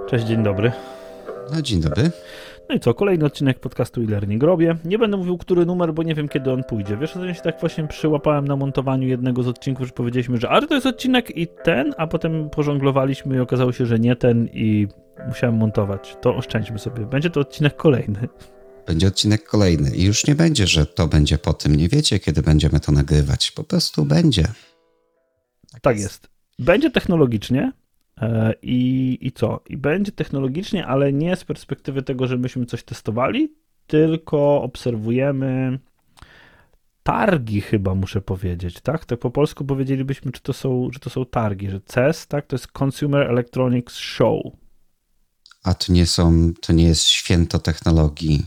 Cześć, dzień dobry. No, dzień dobry. No i co, kolejny odcinek podcastu e-learning robię. Nie będę mówił, który numer, bo nie wiem, kiedy on pójdzie. Wiesz, ja się tak właśnie przyłapałem na montowaniu jednego z odcinków, że powiedzieliśmy, że to jest odcinek i ten, a potem pożonglowaliśmy i okazało się, że nie ten i musiałem montować. To oszczędźmy sobie. Będzie to odcinek kolejny. Będzie odcinek kolejny i już nie będzie, że to będzie po tym. Nie wiecie, kiedy będziemy to nagrywać. Po prostu będzie. Tak jest. Będzie technologicznie. I co? I będzie technologicznie, ale nie z perspektywy tego, że myśmy coś testowali, tylko obserwujemy targi, chyba muszę powiedzieć, tak? Tak po polsku powiedzielibyśmy, że to są targi, że CES, tak? To jest Consumer Electronics Show. A to nie jest święto technologii,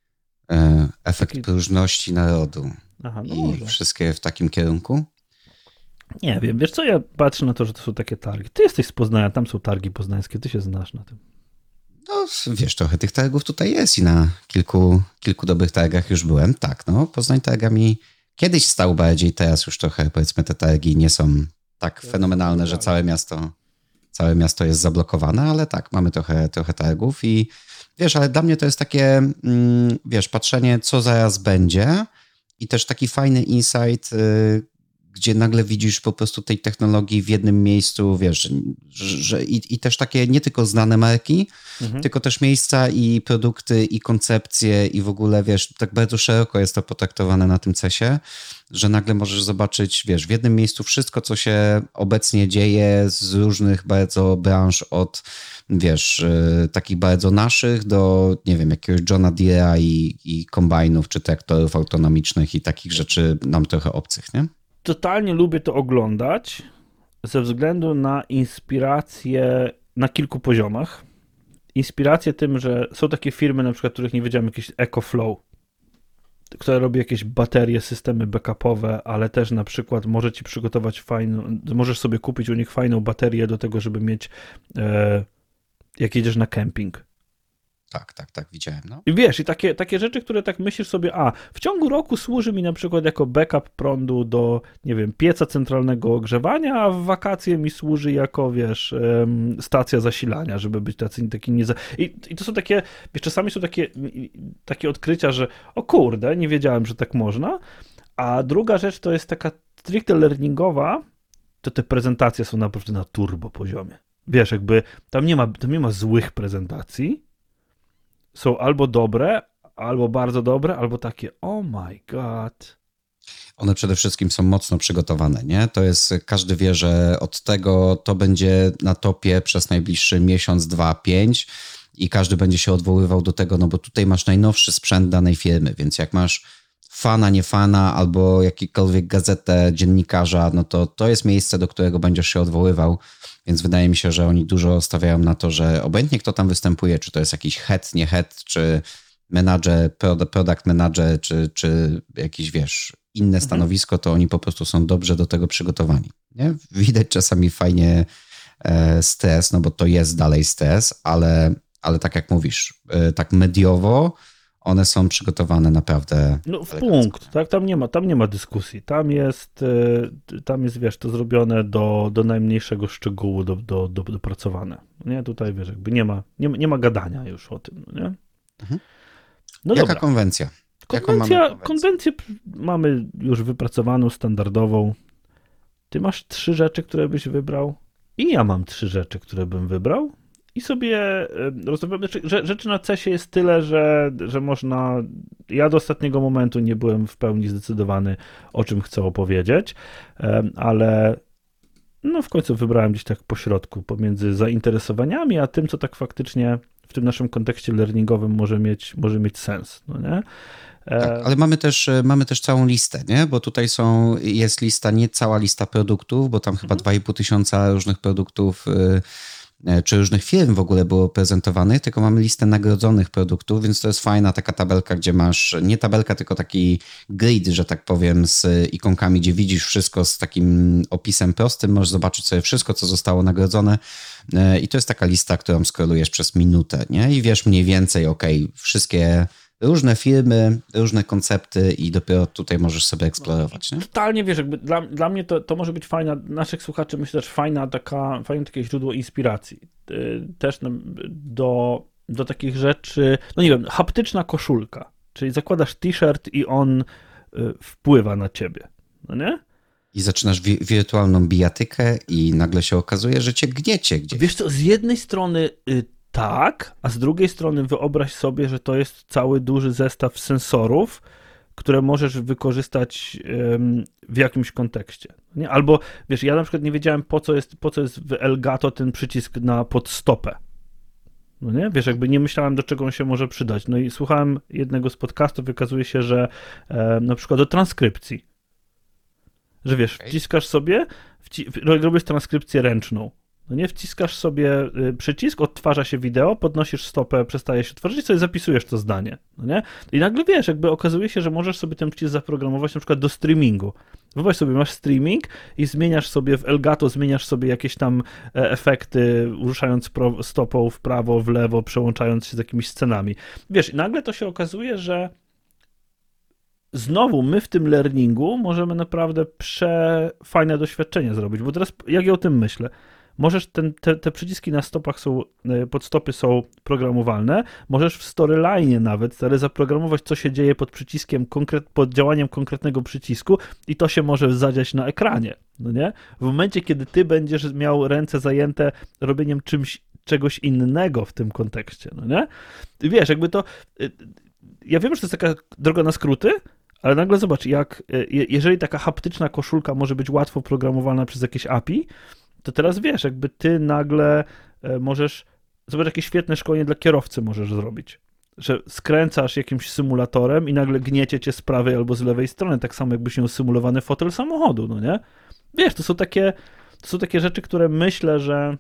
efekt próżności narodu. Aha, no i może. Wszystkie w takim kierunku? Nie wiem, wiesz co, ja patrzę na to, że to są takie targi. Ty jesteś z Poznania, tam są targi poznańskie, ty się znasz na tym. No, wiesz, trochę tych targów tutaj jest i na kilku dobrych targach już byłem. Tak, no, Poznań targami kiedyś stał bardziej, teraz już trochę, powiedzmy, te targi nie są tak fenomenalne, że całe miasto jest zablokowane, ale tak, mamy trochę targów i wiesz, ale dla mnie to jest takie, wiesz, patrzenie, co zaraz będzie i też taki fajny insight, gdzie nagle widzisz po prostu tej technologii w jednym miejscu, wiesz, że i też takie nie tylko znane marki, tylko też miejsca i produkty i koncepcje i w ogóle, wiesz, tak bardzo szeroko jest to potraktowane na tym CES-ie, że nagle możesz zobaczyć, wiesz, w jednym miejscu wszystko, co się obecnie dzieje z różnych bardzo branż od, wiesz, takich bardzo naszych do, nie wiem, jakiegoś Johna Deere'a i kombajnów czy traktorów autonomicznych i takich rzeczy nam trochę obcych, nie? Totalnie lubię to oglądać ze względu na inspirację na kilku poziomach. Inspirację tym, że są takie firmy, na przykład, których nie wiedziałem, jakieś EcoFlow, które robi jakieś baterie, systemy backupowe, ale też na przykład może ci przygotować możesz sobie kupić u nich fajną baterię do tego, żeby mieć jak jedziesz na kemping. Tak, widziałem. No. I wiesz, i takie rzeczy, które tak myślisz sobie, w ciągu roku służy mi na przykład jako backup prądu do, nie wiem, pieca centralnego ogrzewania, a w wakacje mi służy jako, wiesz, stacja zasilania, żeby być taki nie... I to są takie, wiesz, czasami są takie odkrycia, że o kurde, nie wiedziałem, że tak można, a druga rzecz to jest taka stricte learningowa, to te prezentacje są naprawdę na turbo poziomie. Wiesz, jakby tam nie ma złych prezentacji, są albo dobre, albo bardzo dobre, albo takie oh my god. One przede wszystkim są mocno przygotowane, nie? To jest, każdy wie, że od tego to będzie na topie przez najbliższy miesiąc, 2, 5 i każdy będzie się odwoływał do tego, no bo tutaj masz najnowszy sprzęt danej firmy, więc jak masz fana, nie fana albo jakikolwiek gazetę, dziennikarza, no to jest miejsce, do którego będziesz się odwoływał. Więc wydaje mi się, że oni dużo stawiają na to, że obojętnie kto tam występuje, czy to jest jakiś head, nie head, czy menadżer, product manager, czy jakiś, wiesz, inne stanowisko, to oni po prostu są dobrze do tego przygotowani. Nie? Widać czasami fajnie stres, no bo to jest dalej stres, ale tak jak mówisz, tak mediowo one są przygotowane naprawdę. No w punkt, tak? Tam nie ma dyskusji. Tam jest, wiesz, to zrobione do najmniejszego szczegółu dopracowane. Nie? Tutaj, wiesz, jakby nie ma gadania już o tym, no nie? No Jaka dobra. konwencja? Konwencję mamy już wypracowaną, standardową. Ty masz 3 rzeczy, które byś wybrał i ja mam 3 rzeczy, które bym wybrał. I sobie rozmawiamy, rzeczy na CES-ie jest tyle, że można... Ja do ostatniego momentu nie byłem w pełni zdecydowany, o czym chcę opowiedzieć, ale no w końcu wybrałem gdzieś tak pośrodku pomiędzy zainteresowaniami, a tym, co tak faktycznie w tym naszym kontekście learningowym może mieć sens, no nie? Tak, ale mamy też całą listę, nie? Bo tutaj jest lista, nie cała lista produktów, bo tam chyba 2,5 tysiąca różnych produktów czy różnych firm w ogóle było prezentowanych, tylko mamy listę nagrodzonych produktów, więc to jest fajna taka tabelka, gdzie masz, nie tabelka, tylko taki grid, że tak powiem, z ikonkami, gdzie widzisz wszystko z takim opisem prostym, możesz zobaczyć sobie wszystko, co zostało nagrodzone i to jest taka lista, którą skrolujesz przez minutę, nie? I wiesz mniej więcej, wszystkie różne firmy, różne koncepty i dopiero tutaj możesz sobie eksplorować. Nie? Totalnie, wiesz, jakby dla mnie to może być fajna, naszych słuchaczy myślę też fajne takie źródło inspiracji. Też do takich rzeczy, no nie wiem, haptyczna koszulka, czyli zakładasz t-shirt i on wpływa na ciebie, no nie? I zaczynasz wirtualną bijatykę i nagle się okazuje, że cię gniecie gdzieś. Wiesz co, z jednej strony tak, a z drugiej strony wyobraź sobie, że to jest cały duży zestaw sensorów, które możesz wykorzystać w jakimś kontekście. Nie? Albo, wiesz, ja na przykład nie wiedziałem, po co jest w Elgato ten przycisk pod stopę. No nie? Wiesz, jakby nie myślałem, do czego on się może przydać. No i słuchałem jednego z podcastów, okazuje się, że na przykład do transkrypcji. Że wiesz, wciskasz sobie, robisz transkrypcję ręczną. No nie, wciskasz sobie przycisk, odtwarza się wideo, podnosisz stopę, przestaje się tworzyć i sobie zapisujesz to zdanie. No nie? I nagle wiesz, jakby okazuje się, że możesz sobie ten przycisk zaprogramować na przykład do streamingu. Wyobraź sobie, masz streaming i zmieniasz sobie w Elgato, zmieniasz sobie jakieś tam efekty, ruszając stopą w prawo, w lewo, przełączając się z jakimiś scenami. Wiesz, i nagle to się okazuje, że znowu my w tym learningu możemy naprawdę przefajne doświadczenie zrobić, bo teraz jak ja o tym myślę, możesz te przyciski na stopach pod stopy są programowalne, możesz w storyline nawet zaprogramować, co się dzieje pod przyciskiem, pod działaniem konkretnego przycisku i to się może zadziać na ekranie, no nie? W momencie, kiedy ty będziesz miał ręce zajęte robieniem czegoś innego w tym kontekście, no nie? Wiesz, jakby to... Ja wiem, że to jest taka droga na skróty, ale nagle zobacz, jeżeli taka haptyczna koszulka może być łatwo programowana przez jakieś API, to teraz wiesz, jakby ty nagle możesz, zobacz, jakie świetne szkolenie dla kierowcy możesz zrobić, że skręcasz jakimś symulatorem i nagle gniecie cię z prawej albo z lewej strony, tak samo jakbyś miał symulowany fotel samochodu, no nie? Wiesz, to są takie rzeczy, które myślę, że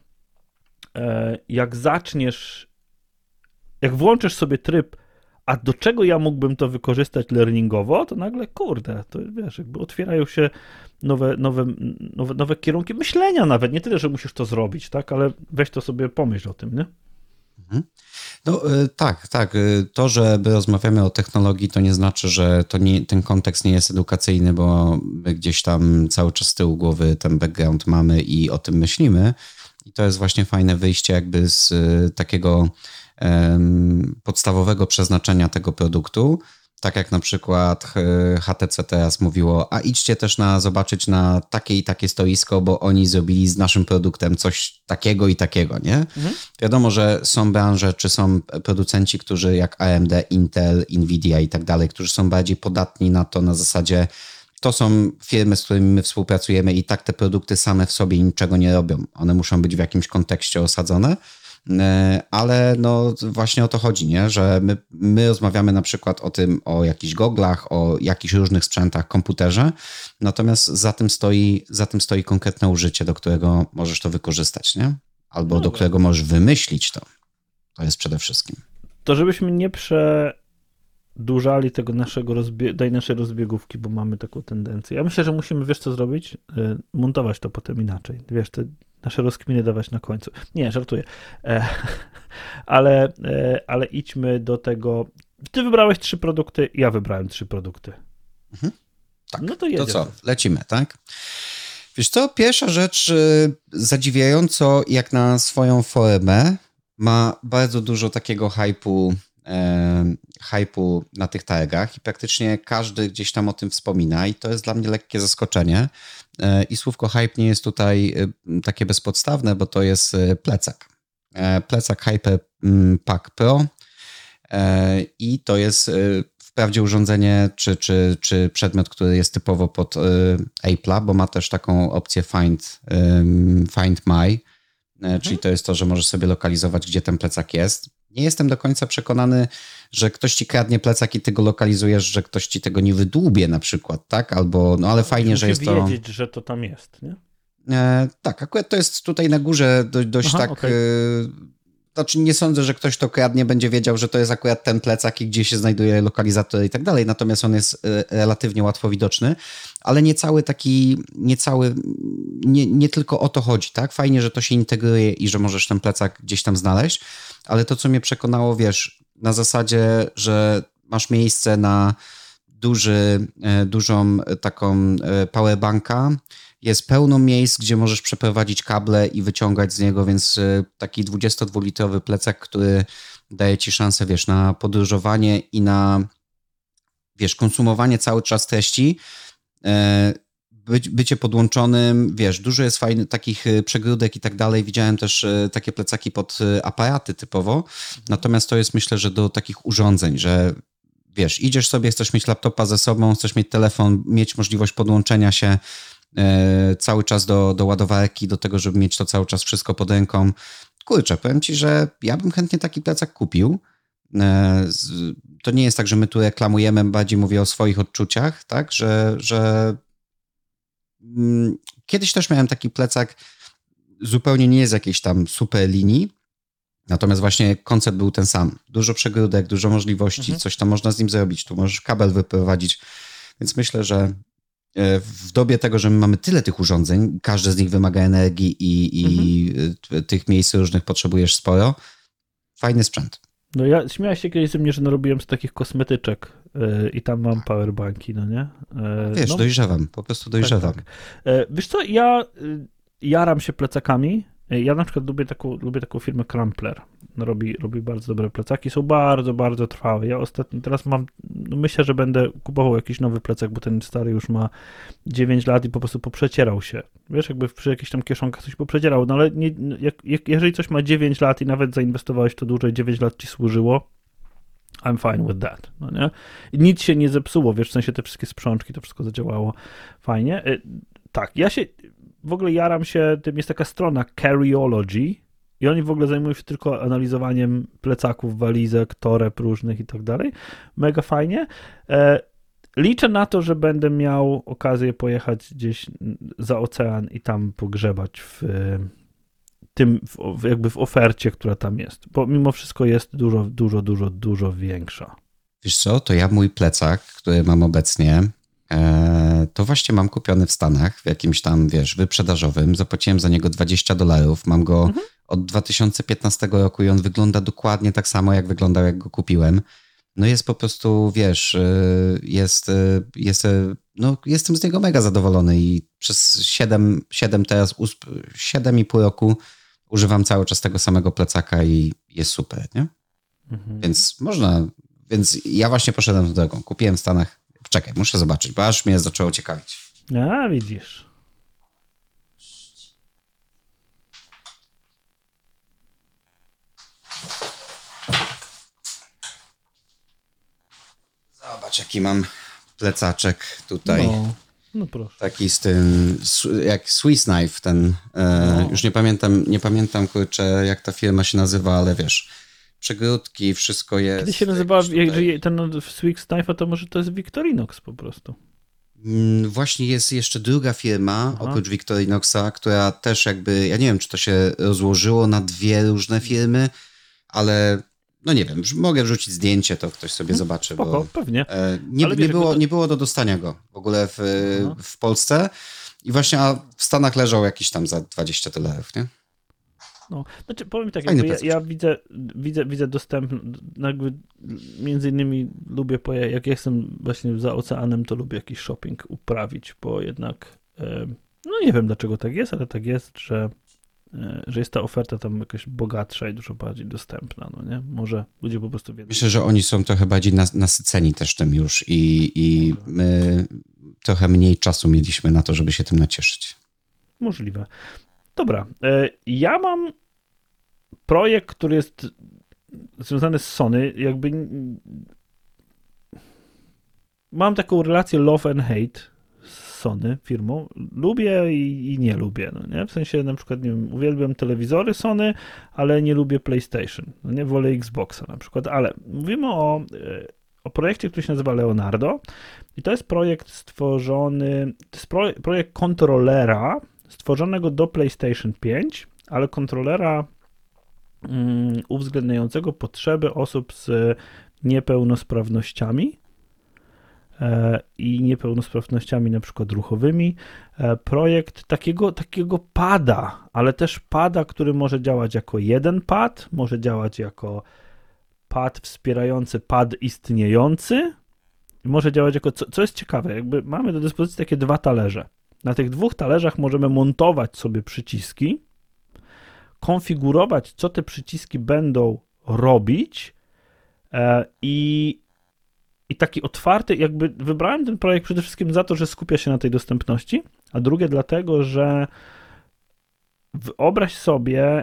jak włączysz sobie tryb, a do czego ja mógłbym to wykorzystać learningowo, to nagle, kurde, to wiesz, jakby otwierają się nowe kierunki myślenia nawet, nie tyle, że musisz to zrobić, tak, ale weź to sobie pomyśl o tym, nie? No tak. To, że my rozmawiamy o technologii, to nie znaczy, że ten kontekst nie jest edukacyjny, bo my gdzieś tam cały czas z tyłu głowy ten background mamy i o tym myślimy. I to jest właśnie fajne wyjście jakby z takiego podstawowego przeznaczenia tego produktu. Tak jak na przykład HTC teraz mówiło, a idźcie też zobaczyć na takie i takie stoisko, bo oni zrobili z naszym produktem coś takiego i takiego, nie? Mhm. Wiadomo, że są branże, czy są producenci, którzy jak AMD, Intel, Nvidia i tak dalej, którzy są bardziej podatni na to, na zasadzie to są firmy, z którymi my współpracujemy i tak te produkty same w sobie niczego nie robią. One muszą być w jakimś kontekście osadzone. Ale no właśnie o to chodzi, nie? Że my rozmawiamy na przykład o jakichś goglach, o jakichś różnych sprzętach, komputerze, natomiast za tym stoi konkretne użycie, do którego możesz to wykorzystać, nie? Albo do którego możesz wymyślić to. To jest przede wszystkim. To żebyśmy nie przedłużali tej naszej rozbiegówki, bo mamy taką tendencję. Ja myślę, że musimy, wiesz co zrobić? Montować to potem inaczej. Wiesz, te nasze rozkminy dawać na końcu. Nie, żartuję. Ale idźmy do tego. Ty wybrałeś 3 produkty, ja wybrałem 3 produkty. Mhm. Tak. No to jedziemy. To co? Lecimy, tak? Wiesz co? Pierwsza rzecz, zadziwiająco jak na swoją formę, ma bardzo dużo takiego hype'u na tych targach i praktycznie każdy gdzieś tam o tym wspomina i to jest dla mnie lekkie zaskoczenie. I słówko hype nie jest tutaj takie bezpodstawne, bo to jest plecak. Plecak Hyper Pack Pro i to jest wprawdzie urządzenie czy przedmiot, który jest typowo pod Apple'a, bo ma też taką opcję Find My, czyli to jest to, że możesz sobie lokalizować, gdzie ten plecak jest. Nie jestem do końca przekonany, że ktoś ci kradnie plecak i ty go lokalizujesz, że ktoś ci tego nie wydłubie na przykład, tak? Albo, no ale fajnie, że jest to... wiedzieć, że to tam jest, nie? Tak, akurat to jest tutaj na górze dość tak... Okay. Znaczy nie sądzę, że ktoś to kradnie, będzie wiedział, że to jest akurat ten plecak i gdzie się znajduje lokalizator i tak dalej, natomiast on jest relatywnie łatwo widoczny, ale nie tylko o to chodzi, tak? Fajnie, że to się integruje i że możesz ten plecak gdzieś tam znaleźć, ale to, co mnie przekonało, wiesz, na zasadzie, że masz miejsce na dużą taką powerbanka. Jest pełno miejsc, gdzie możesz przeprowadzić kable i wyciągać z niego, więc taki 22-litrowy plecak, który daje ci szansę, wiesz, na podróżowanie i na, wiesz, konsumowanie cały czas treści, bycie podłączonym, wiesz, dużo jest fajnych takich przegródek i tak dalej. Widziałem też takie plecaki pod aparaty typowo, natomiast to jest, myślę, że do takich urządzeń, że wiesz, idziesz sobie, chcesz mieć laptopa ze sobą, chcesz mieć telefon, mieć możliwość podłączenia się cały czas do ładowarki, do tego, żeby mieć to cały czas wszystko pod ręką. Kurczę, powiem ci, że ja bym chętnie taki plecak kupił. To nie jest tak, że my tu reklamujemy, bardziej mówię o swoich odczuciach, tak, że kiedyś też miałem taki plecak, zupełnie nie z jakiejś tam super linii, natomiast właśnie koncept był ten sam. Dużo przegródek, dużo możliwości, coś tam można z nim zrobić, tu możesz kabel wyprowadzić, więc myślę, że w dobie tego, że my mamy tyle tych urządzeń, każde z nich wymaga energii i tych miejsc różnych potrzebujesz sporo, fajny sprzęt. No ja śmiałem się kiedyś ze mnie, że narobiłem z takich kosmetyczek i tam mam powerbanki, no nie? Wiesz, dojrzewam, po prostu dojrzewam. Tak. Wiesz co, ja jaram się plecakami. Ja na przykład lubię taką firmę Crumpler. Robi bardzo dobre plecaki, są bardzo, bardzo trwałe. Ja teraz myślę, że będę kupował jakiś nowy plecak, bo ten stary już ma 9 lat i po prostu poprzecierał się. Wiesz, jakby przy jakichś tam kieszonkach coś poprzecierał, no ale jeżeli coś ma 9 lat i nawet zainwestowałeś to dłużej, 9 lat ci służyło, I'm fine with that, no nie? I nic się nie zepsuło, wiesz, w sensie te wszystkie sprzączki, to wszystko zadziałało fajnie. Tak, w ogóle jaram się, tym jest taka strona Carryology i oni w ogóle zajmują się tylko analizowaniem plecaków, walizek, toreb różnych i tak dalej. Mega fajnie. Liczę na to, że będę miał okazję pojechać gdzieś za ocean i tam pogrzebać jakby w ofercie, która tam jest, bo mimo wszystko jest dużo większa. Wiesz co, to ja mój plecak, który mam obecnie, to właśnie mam kupiony w Stanach, w jakimś tam, wiesz, wyprzedażowym. Zapłaciłem za niego $20. Mam go od 2015 roku i on wygląda dokładnie tak samo, jak wyglądał, jak go kupiłem. No jest po prostu, wiesz, no jestem z niego mega zadowolony i przez 7,5 roku używam cały czas tego samego plecaka i jest super, nie? Więc ja właśnie poszedłem tą drogą. Kupiłem w Stanach. Czekaj, muszę zobaczyć, bo aż mnie zaczęło ciekawić. A, widzisz. Zobacz, jaki mam plecaczek tutaj. No proszę. Taki z tym, jak Swiss Knife, ten, już nie pamiętam, kurczę, jak ta firma się nazywa, ale wiesz, przegródki, wszystko jest. Kiedy się nazywa, jeżeli ten Swiss Knife, to może to jest Victorinox po prostu. Właśnie jest jeszcze druga firma, oprócz Victorinoxa, która też jakby, ja nie wiem, czy to się rozłożyło na dwie różne firmy, ale no nie wiem, mogę wrzucić zdjęcie, to ktoś sobie zobaczy. Spoko, bo pewnie. Nie było do dostania go w ogóle w Polsce i właśnie w Stanach leżał jakiś tam za $20, nie? No, znaczy powiem tak, jakby ja widzę dostęp, jakby między innymi lubię, jak jestem właśnie za oceanem, to lubię jakiś shopping uprawić, bo jednak, no nie wiem dlaczego tak jest, ale tak jest, że jest ta oferta tam jakaś bogatsza i dużo bardziej dostępna, no nie? Może ludzie po prostu wiedzą. Myślę, że oni są trochę bardziej nasyceni też tym już i my trochę mniej czasu mieliśmy na to, żeby się tym nacieszyć. Możliwe. Dobra, ja mam projekt, który jest związany z Sony, jakby mam taką relację love and hate z Sony firmą. Lubię i nie lubię, no nie? W sensie na przykład, nie wiem, uwielbiam telewizory Sony, ale nie lubię PlayStation, no nie? Wolę Xboxa na przykład, ale mówimy o projekcie, który się nazywa Leonardo i to jest projekt stworzony, to jest projekt kontrolera stworzonego do PlayStation 5, ale kontrolera uwzględniającego potrzeby osób z niepełnosprawnościami i niepełnosprawnościami na przykład ruchowymi. Projekt takiego pada, ale też pada, który może działać jako jeden pad, może działać jako pad wspierający pad istniejący i może działać jako, co jest ciekawe, jakby mamy do dyspozycji takie 2 talerze. Na tych 2 talerzach możemy montować sobie przyciski, konfigurować, co te przyciski będą robić i taki otwarty, jakby wybrałem ten projekt przede wszystkim za to, że skupia się na tej dostępności, a drugie dlatego, że wyobraź sobie,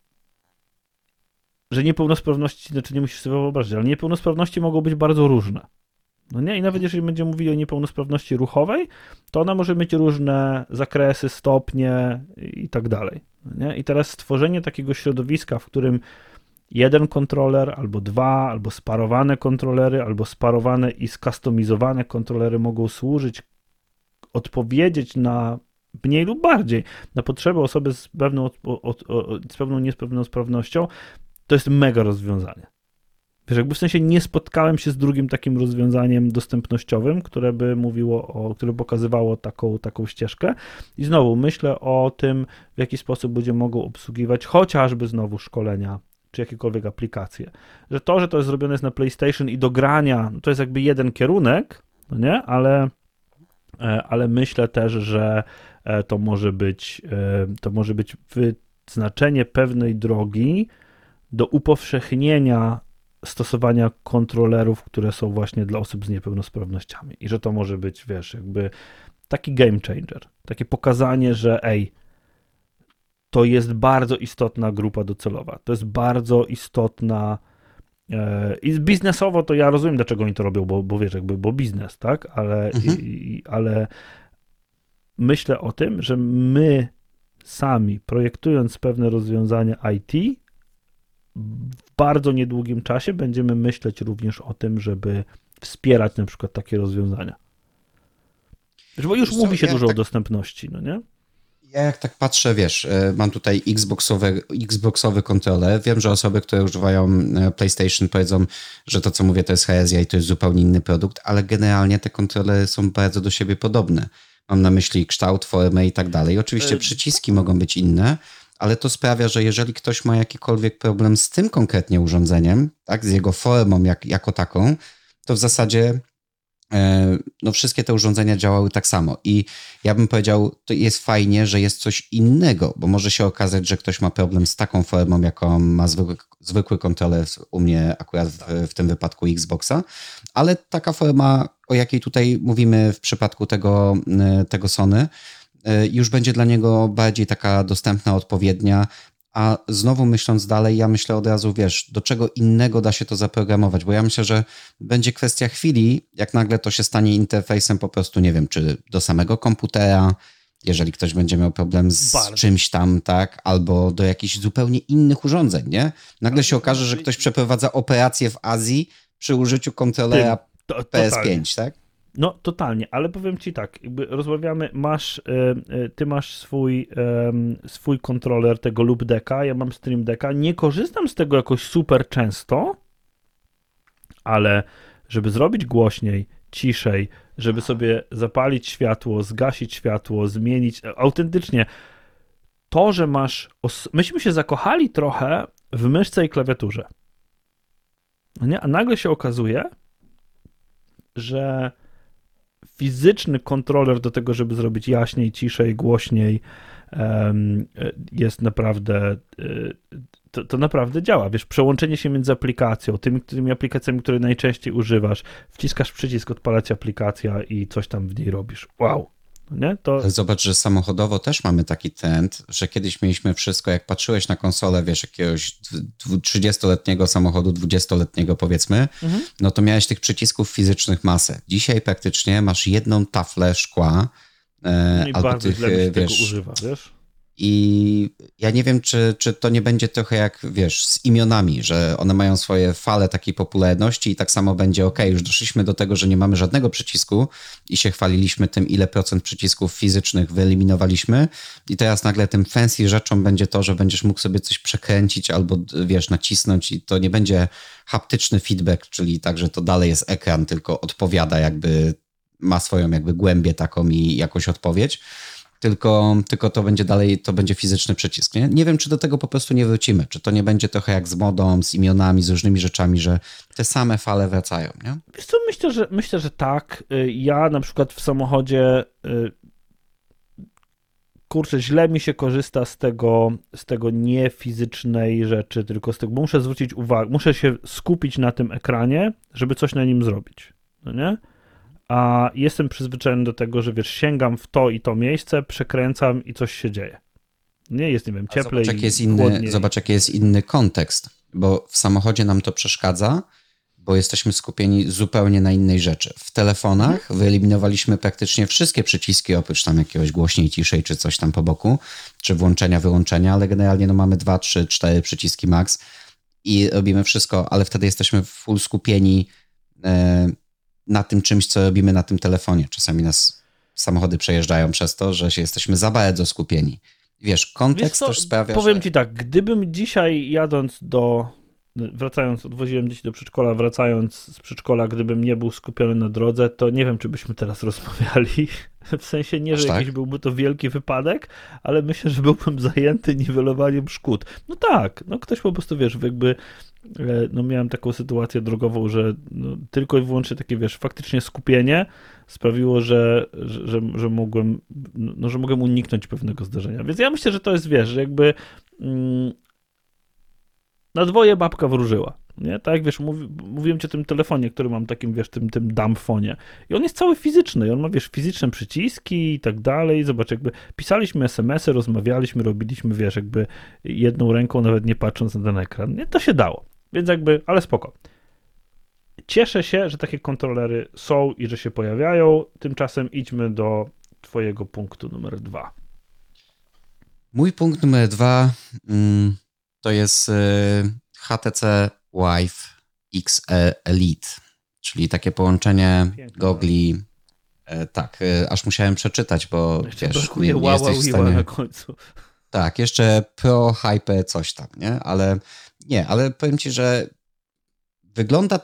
że niepełnosprawności, znaczy nie musisz sobie wyobrazić, ale niepełnosprawności mogą być bardzo różne. No nie? I nawet jeżeli będziemy mówili o niepełnosprawności ruchowej, to ona może mieć różne zakresy, stopnie i tak dalej. No nie? I teraz stworzenie takiego środowiska, w którym jeden kontroler, albo 2, albo sparowane kontrolery, albo sparowane i skustomizowane kontrolery mogą służyć, odpowiedzieć na mniej lub bardziej na potrzeby osoby z pewną niepełnosprawnością, to jest mega rozwiązanie. Wiesz, jakby w sensie nie spotkałem się z drugim takim rozwiązaniem dostępnościowym, które by mówiło które pokazywało taką ścieżkę. I znowu myślę o tym, w jaki sposób ludzie mogą obsługiwać chociażby znowu szkolenia, czy jakiekolwiek aplikacje. Że to jest zrobione na PlayStation i do grania, to jest jakby jeden kierunek, no nie? Ale myślę też, że to może być wyznaczenie pewnej drogi do upowszechnienia stosowania kontrolerów, które są właśnie dla osób z niepełnosprawnościami. I że to może być, wiesz, jakby taki game changer. Takie pokazanie, że to jest bardzo istotna grupa docelowa. To jest bardzo istotna i biznesowo to ja rozumiem, dlaczego oni to robią, bo wiesz, bo biznes, tak? Ale myślę o tym, że my sami projektując pewne rozwiązania IT w bardzo niedługim czasie będziemy myśleć również o tym, żeby wspierać na przykład takie rozwiązania. Bo już mówi się dużo o dostępności, no nie? Ja jak tak patrzę, wiesz, mam tutaj Xboxowy kontroler. Wiem, że osoby, które używają PlayStation powiedzą, że to, co mówię, to jest herezja i to jest zupełnie inny produkt, ale generalnie te kontrolery są bardzo do siebie podobne. Mam na myśli kształt, formę i tak dalej. Oczywiście przyciski mogą być inne, ale to sprawia, że jeżeli ktoś ma jakikolwiek problem z tym konkretnie urządzeniem, tak, z jego formą jako taką, to w zasadzie no wszystkie te urządzenia działały tak samo. I ja bym powiedział, to jest fajnie, że jest coś innego, bo może się okazać, że ktoś ma problem z taką formą, jaką ma zwykły kontroler, u mnie akurat w tym wypadku Xboxa, ale taka forma, o jakiej tutaj mówimy w przypadku tego Sony, już będzie dla niego bardziej taka dostępna, odpowiednia, a znowu myśląc dalej, ja myślę od razu, wiesz, do czego innego da się to zaprogramować, bo ja myślę, że będzie kwestia chwili, jak nagle to się stanie interfejsem po prostu, nie wiem, czy do samego komputera, jeżeli ktoś będzie miał problem z czymś tam, tak, albo do jakichś zupełnie innych urządzeń, nie? Nagle się okaże, że ktoś przeprowadza operację w Azji przy użyciu kontrolera PS5, tak? No, totalnie, ale powiem ci tak, jakby rozmawiamy, ty masz swój kontroler tego Loop Decka, ja mam Stream Decka, nie korzystam z tego jakoś super często, ale żeby zrobić głośniej, ciszej, żeby sobie zapalić światło, zgasić światło, zmienić, autentycznie to, że myśmy się zakochali trochę w myszce i klawiaturze, nie? A nagle się okazuje, że fizyczny kontroler do tego, żeby zrobić jaśniej, ciszej, głośniej, jest naprawdę, to naprawdę działa. Wiesz, przełączenie się między aplikacją, tymi aplikacjami, które najczęściej używasz, wciskasz przycisk, odpala ci aplikacja i coś tam w niej robisz. Wow. Nie? Zobacz, że samochodowo też mamy taki trend, że kiedyś mieliśmy wszystko, jak patrzyłeś na konsolę, wiesz, jakiegoś 30-letniego samochodu, 20-letniego powiedzmy, no to miałeś tych przycisków fizycznych masę. Dzisiaj praktycznie masz jedną taflę szkła, i albo bardzo tych, źle się wiesz, tego używa, wiesz? I ja nie wiem, czy to nie będzie trochę jak, wiesz, z imionami, że one mają swoje fale takiej popularności i tak samo będzie, już doszliśmy do tego, że nie mamy żadnego przycisku i się chwaliliśmy tym, ile procent przycisków fizycznych wyeliminowaliśmy i teraz nagle tym fancy rzeczą będzie to, że będziesz mógł sobie coś przekręcić albo, wiesz, nacisnąć i to nie będzie haptyczny feedback, czyli tak, że to dalej jest ekran, tylko odpowiada jakby, ma swoją jakby głębię taką i jakąś odpowiedź. tylko to będzie dalej, to będzie fizyczny przycisk. Nie wiem, czy do tego po prostu nie wrócimy, czy to nie będzie trochę jak z modą, z imionami, z różnymi rzeczami, że te same fale wracają, nie? Wiesz co, myślę, że tak. Ja na przykład w samochodzie kurczę, źle mi się korzysta z tego nie fizycznej rzeczy, tylko z tego, bo muszę zwrócić uwagę, muszę się skupić na tym ekranie, żeby coś na nim zrobić, no nie? A jestem przyzwyczajony do tego, że wiesz, sięgam w to i to miejsce, przekręcam i coś się dzieje. Nie jest, nie wiem, cieplej, chłodniej. Zobacz, jaki jest inny kontekst, bo w samochodzie nam to przeszkadza, bo jesteśmy skupieni zupełnie na innej rzeczy. W telefonach wyeliminowaliśmy praktycznie wszystkie przyciski, oprócz tam jakiegoś głośniej, ciszej, czy coś tam po boku, czy włączenia, wyłączenia, ale generalnie no mamy 2, 3, 4 przyciski max i robimy wszystko, ale wtedy jesteśmy full skupieni na tym czymś, co robimy na tym telefonie. Czasami nas samochody przejeżdżają przez to, że się jesteśmy za bardzo skupieni. Wiesz, kontekst też sprawia, powiem ci tak, gdybym dzisiaj odwoziłem dzieci do przedszkola, wracając z przedszkola, gdybym nie był skupiony na drodze, to nie wiem, czy byśmy teraz rozmawiali. W sensie nie, że jakiś byłby to wielki wypadek, ale myślę, że byłbym zajęty niwelowaniem szkód. No tak, no ktoś po prostu, wiesz, jakby no miałem taką sytuację drogową, że no, tylko i wyłącznie takie, wiesz, faktycznie skupienie sprawiło, że mogłem uniknąć pewnego zdarzenia. Więc ja myślę, że to jest, wiesz, że jakby na dwoje babka wróżyła, nie? Tak jak wiesz, mówiłem ci o tym telefonie, który mam takim, wiesz, tym dumbfonie. I on jest cały fizyczny, on ma, wiesz, fizyczne przyciski i tak dalej. Zobacz, jakby pisaliśmy SMS-y, rozmawialiśmy, robiliśmy, wiesz, jakby jedną ręką, nawet nie patrząc na ten ekran. Nie? To się dało. Więc jakby, ale spoko. Cieszę się, że takie kontrolery są i że się pojawiają. Tymczasem idźmy do twojego punktu numer 2. Mój punkt numer 2 to jest HTC Vive XR Elite, czyli takie połączenie gogli. Tak, aż musiałem przeczytać, bo jeszcze wiesz, nie jesteś w stanie... na końcu. Tak, jeszcze Pro Hyper coś tam, nie? Ale powiem ci, że wygląda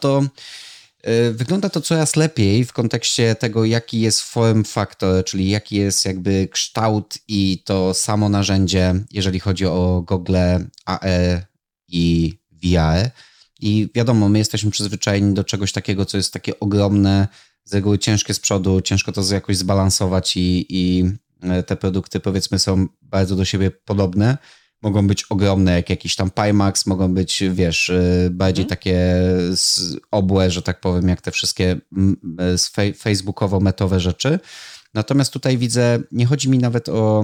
to coraz lepiej w kontekście tego, jaki jest form factor, czyli jaki jest jakby kształt i to samo narzędzie, jeżeli chodzi o gogle AR i VR. I wiadomo, my jesteśmy przyzwyczajeni do czegoś takiego, co jest takie ogromne, z reguły ciężkie z przodu, ciężko to jakoś zbalansować i te produkty, powiedzmy, są bardzo do siebie podobne. Mogą być ogromne, jak jakiś tam Pimax, mogą być, wiesz, bardziej takie obłe, że tak powiem, jak te wszystkie facebookowo-metowe rzeczy. Natomiast tutaj widzę, nie chodzi mi nawet o,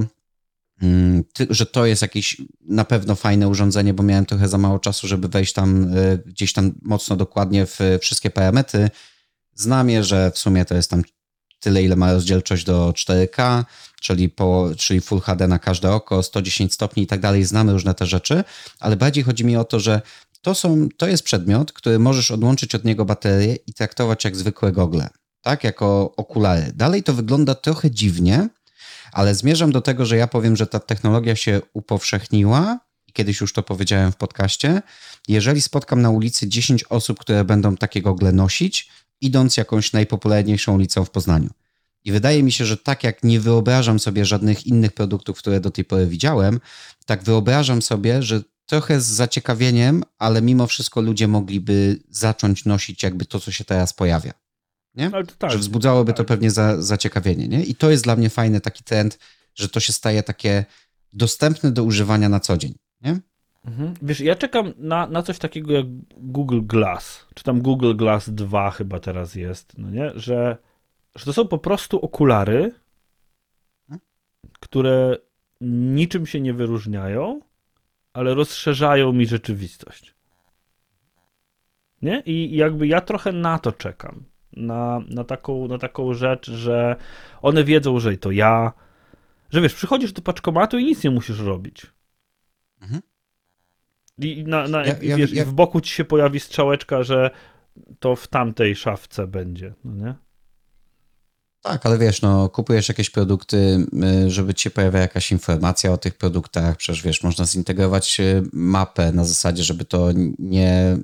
że to jest jakieś na pewno fajne urządzenie, bo miałem trochę za mało czasu, żeby wejść tam gdzieś tam mocno dokładnie w wszystkie parametry. Znam je, że w sumie to jest tam tyle, ile ma rozdzielczość do 4K, czyli Full HD na każde oko, 110 stopni i tak dalej. Znamy różne te rzeczy, ale bardziej chodzi mi o to, że to jest przedmiot, który możesz odłączyć od niego baterię i traktować jak zwykłe gogle, tak? Jako okulary. Dalej to wygląda trochę dziwnie, ale zmierzam do tego, że ja powiem, że ta technologia się upowszechniła i kiedyś już to powiedziałem w podcaście. Jeżeli spotkam na ulicy 10 osób, które będą takie gogle nosić, idąc jakąś najpopularniejszą ulicą w Poznaniu. I wydaje mi się, że tak jak nie wyobrażam sobie żadnych innych produktów, które do tej pory widziałem, tak wyobrażam sobie, że trochę z zaciekawieniem, ale mimo wszystko ludzie mogliby zacząć nosić jakby to, co się teraz pojawia. Nie? Tak, że wzbudzałoby to pewnie zaciekawienie. Nie? I to jest dla mnie fajny taki trend, że to się staje takie dostępne do używania na co dzień. Nie? Wiesz, ja czekam na coś takiego jak Google Glass, czy tam Google Glass 2 chyba teraz jest, no nie? Że to są po prostu okulary, które niczym się nie wyróżniają, ale rozszerzają mi rzeczywistość. Nie? I jakby ja trochę na to czekam. Na taką rzecz, że one wiedzą, że to ja, że wiesz, przychodzisz do paczkomatu i nic nie musisz robić. I wiesz, w boku ci się pojawi strzałeczka, że to w tamtej szafce będzie, no nie? Tak, ale wiesz, no kupujesz jakieś produkty, żeby ci się pojawiała jakaś informacja o tych produktach, przecież wiesz, można zintegrować mapę na zasadzie, żeby to nie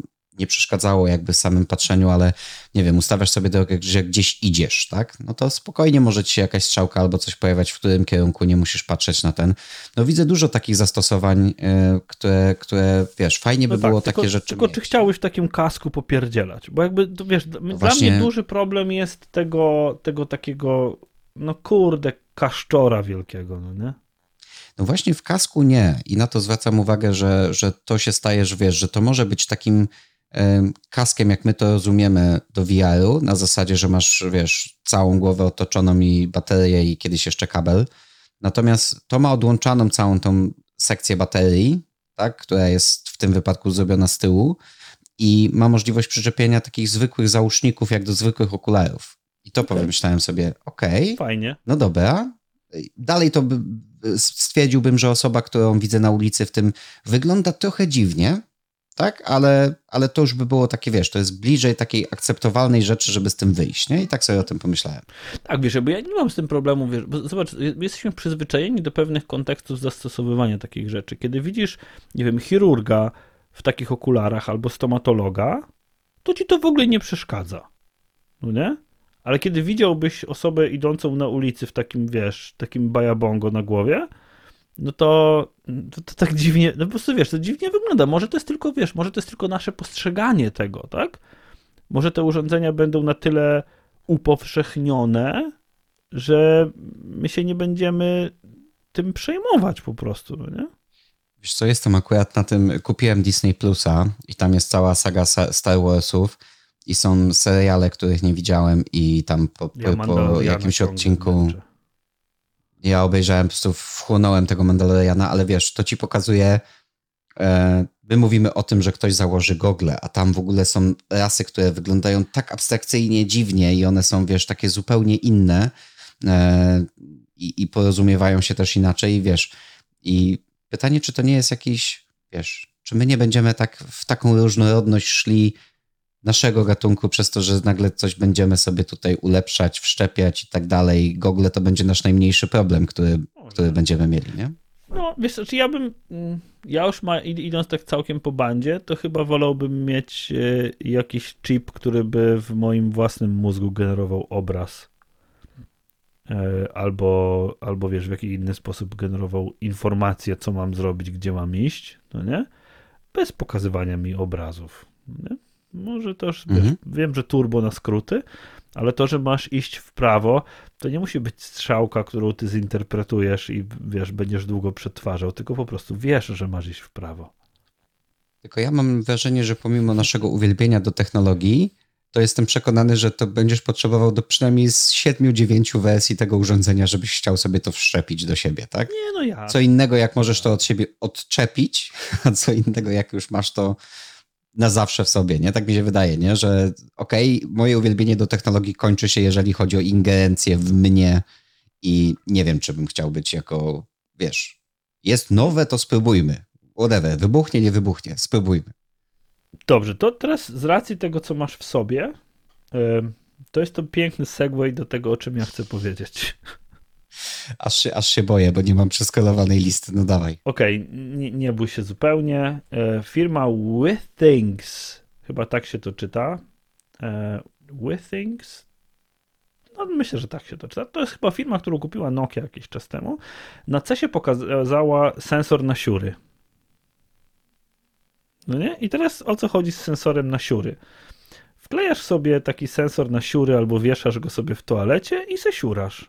nie przeszkadzało jakby w samym patrzeniu, ale nie wiem, ustawiasz sobie drogę, że gdzieś idziesz, tak? No to spokojnie może ci się jakaś strzałka albo coś pojawiać, w którym kierunku, nie musisz patrzeć na ten. No widzę dużo takich zastosowań, które wiesz, fajnie by było takie rzeczy tylko mieć. Czy chciałbyś w takim kasku popierdzielać? Bo jakby, to wiesz, dla właśnie... mnie duży problem jest tego takiego, no kurde, kaszczora wielkiego, no nie? No właśnie w kasku nie i na to zwracam uwagę, że to się staje, że wiesz, że to może być takim kaskiem, jak my to rozumiemy do VR-u, na zasadzie, że masz, wiesz, całą głowę otoczoną i baterię i kiedyś jeszcze kabel. Natomiast to ma odłączaną całą tą sekcję baterii, tak, która jest w tym wypadku zrobiona z tyłu i ma możliwość przyczepienia takich zwykłych załóżników, jak do zwykłych okularów. I to pomyślałem sobie, fajnie. No dobra. Dalej to stwierdziłbym, że osoba, którą widzę na ulicy w tym wygląda trochę dziwnie, tak? Ale to już by było takie, wiesz, to jest bliżej takiej akceptowalnej rzeczy, żeby z tym wyjść, nie? I tak sobie o tym pomyślałem. Tak, wiesz, bo ja nie mam z tym problemu, wiesz, bo zobacz, jesteśmy przyzwyczajeni do pewnych kontekstów zastosowywania takich rzeczy. Kiedy widzisz, nie wiem, chirurga w takich okularach albo stomatologa, to ci to w ogóle nie przeszkadza, no nie? Ale kiedy widziałbyś osobę idącą na ulicy w takim, wiesz, takim bajabongo na głowie, no to tak dziwnie, no po prostu wiesz, to dziwnie wygląda. Może to jest tylko, wiesz, może to jest tylko nasze postrzeganie tego, tak? Może te urządzenia będą na tyle upowszechnione, że my się nie będziemy tym przejmować po prostu, no nie? Wiesz co, jestem akurat na tym, kupiłem Disney Plusa i tam jest cała saga Star Warsów i są seriale, których nie widziałem i tam po jakimś odcinku ja obejrzałem, po prostu wchłonąłem tego Mandaloriana, ale wiesz, to ci pokazuje, my mówimy o tym, że ktoś założy gogle, a tam w ogóle są rasy, które wyglądają tak abstrakcyjnie dziwnie i one są, wiesz, takie zupełnie inne i porozumiewają się też inaczej, wiesz. I pytanie, czy to nie jest jakiś, wiesz, czy my nie będziemy tak w taką różnorodność szli naszego gatunku przez to, że nagle coś będziemy sobie tutaj ulepszać, wszczepiać i tak dalej. Gogle to będzie nasz najmniejszy problem, który będziemy mieli, nie? No, wiesz, czy ja już idąc tak całkiem po bandzie, to chyba wolałbym mieć jakiś chip, który by w moim własnym mózgu generował obraz. Albo wiesz, w jaki inny sposób generował informacje, co mam zrobić, gdzie mam iść, no nie? Bez pokazywania mi obrazów, nie? Może też, wiesz, wiem, że turbo na skróty, ale to, że masz iść w prawo, to nie musi być strzałka, którą ty zinterpretujesz i wiesz, będziesz długo przetwarzał, tylko po prostu wiesz, że masz iść w prawo. Tylko ja mam wrażenie, że pomimo naszego uwielbienia do technologii, to jestem przekonany, że to będziesz potrzebował do przynajmniej z 7-9 wersji tego urządzenia, żebyś chciał sobie to wszczepić do siebie, tak? Nie, no ja. Co innego, jak możesz to od siebie odczepić, a co innego, jak już masz to na zawsze w sobie, nie? Tak mi się wydaje, nie? Że moje uwielbienie do technologii kończy się, jeżeli chodzi o ingerencję w mnie i nie wiem, czy bym chciał być jako, wiesz, jest nowe, to spróbujmy. Whatever, wybuchnie, nie wybuchnie, spróbujmy. Dobrze, to teraz z racji tego, co masz w sobie, to jest to piękny segue do tego, o czym ja chcę powiedzieć. Aż się boję, bo nie mam przeskalowanej listy, no dawaj. Okej, nie bój się zupełnie. Firma Withings, chyba tak się to czyta. Withings? No myślę, że tak się to czyta. To jest chyba firma, którą kupiła Nokia jakiś czas temu. Na CES-ie pokazała sensor na siury. No nie? I teraz o co chodzi z sensorem na siury? Wklejasz sobie taki sensor na siury albo wieszasz go sobie w toalecie i se siurasz.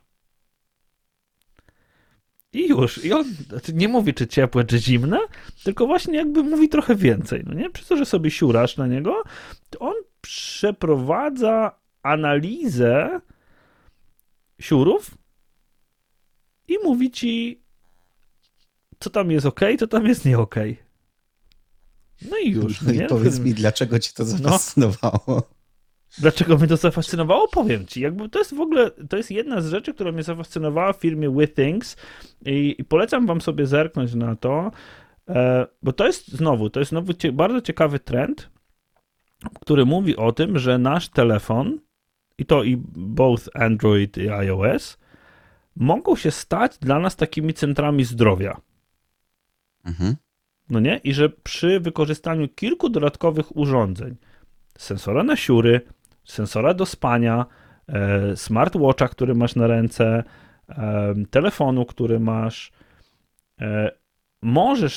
I już. I on nie mówi, czy ciepłe, czy zimne, tylko właśnie jakby mówi trochę więcej. No nie? Przez to, że sobie siurasz na niego, to on przeprowadza analizę siurów i mówi ci, co tam jest ok, co tam jest nie ok. No i już. No i powiedz mi, dlaczego cię to zafascynowało? Dlaczego mnie to zafascynowało? Powiem ci. Jakby to jest w ogóle, to jest jedna z rzeczy, która mnie zafascynowała w firmie Withings i polecam wam sobie zerknąć na to, bo to jest znowu bardzo ciekawy trend, który mówi o tym, że nasz telefon, i to i both Android i iOS, mogą się stać dla nas takimi centrami zdrowia. no nie? I że przy wykorzystaniu kilku dodatkowych urządzeń, sensora na siury, sensora do spania, smartwatcha, który masz na ręce, telefonu, który masz, możesz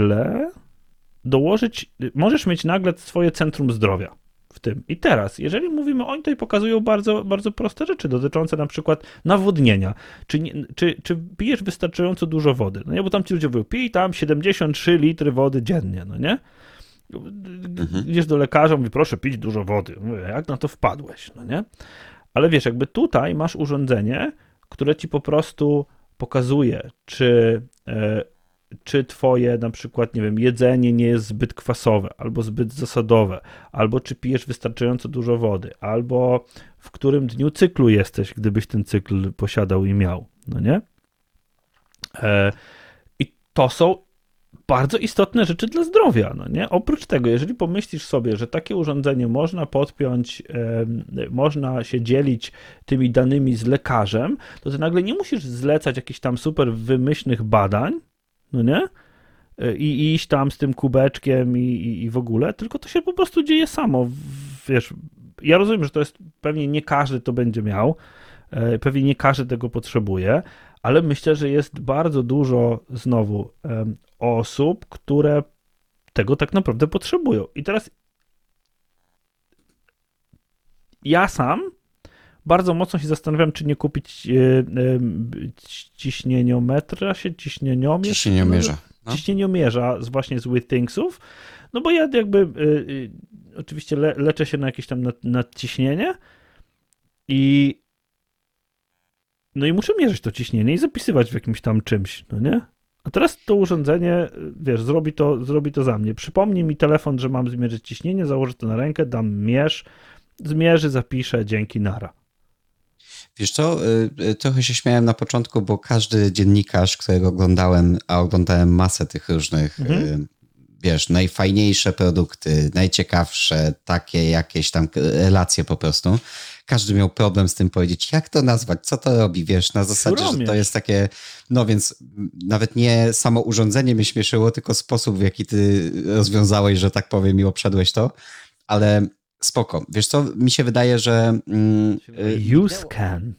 mieć nagle swoje centrum zdrowia w tym. I teraz, jeżeli mówimy, oni tutaj pokazują bardzo, bardzo proste rzeczy dotyczące na przykład nawodnienia. Czy pijesz wystarczająco dużo wody? No nie, bo tam ci ludzie mówią, pij tam 73 litry wody dziennie, no nie? Idziesz do lekarza, mówi, proszę pić dużo wody. Mówię, jak na to wpadłeś, no nie? Ale wiesz, jakby tutaj masz urządzenie, które ci po prostu pokazuje, czy twoje na przykład, nie wiem, jedzenie nie jest zbyt kwasowe, albo zbyt zasadowe, albo czy pijesz wystarczająco dużo wody, albo w którym dniu cyklu jesteś, gdybyś ten cykl posiadał i miał, no nie? I to są bardzo istotne rzeczy dla zdrowia, no nie? Oprócz tego, jeżeli pomyślisz sobie, że takie urządzenie można podpiąć, można się dzielić tymi danymi z lekarzem, to ty nagle nie musisz zlecać jakichś tam super wymyślnych badań, no nie? I iść tam z tym kubeczkiem i w ogóle, tylko to się po prostu dzieje samo. Wiesz, ja rozumiem, że to jest, pewnie nie każdy to będzie miał, pewnie nie każdy tego potrzebuje, ale myślę, że jest bardzo dużo znowu osób, które tego tak naprawdę potrzebują. I teraz ja sam bardzo mocno się zastanawiam, czy nie kupić ciśnieniomierza. No. Ciśnieniomierza właśnie z WithThingsów, no bo ja jakby oczywiście leczę się na jakieś tam nadciśnienie i no i muszę mierzyć to ciśnienie i zapisywać w jakimś tam czymś, no nie? A teraz to urządzenie, wiesz, zrobi to za mnie. Przypomnij mi telefon, że mam zmierzyć ciśnienie, założę to na rękę, dam zmierzy, zapiszę, dzięki, nara. Wiesz co, trochę się śmiałem na początku, bo każdy dziennikarz, którego oglądałem, a oglądałem masę tych różnych, wiesz, najfajniejsze produkty, najciekawsze, takie jakieś tam relacje po prostu, każdy miał problem z tym powiedzieć, jak to nazwać, co to robi, wiesz, na zasadzie, że to jest takie, no więc nawet nie samo urządzenie mnie śmieszyło, tylko sposób, w jaki ty rozwiązałeś, że tak powiem, i obszedłeś to, ale spoko. Wiesz co, mi się wydaje, że... UScan.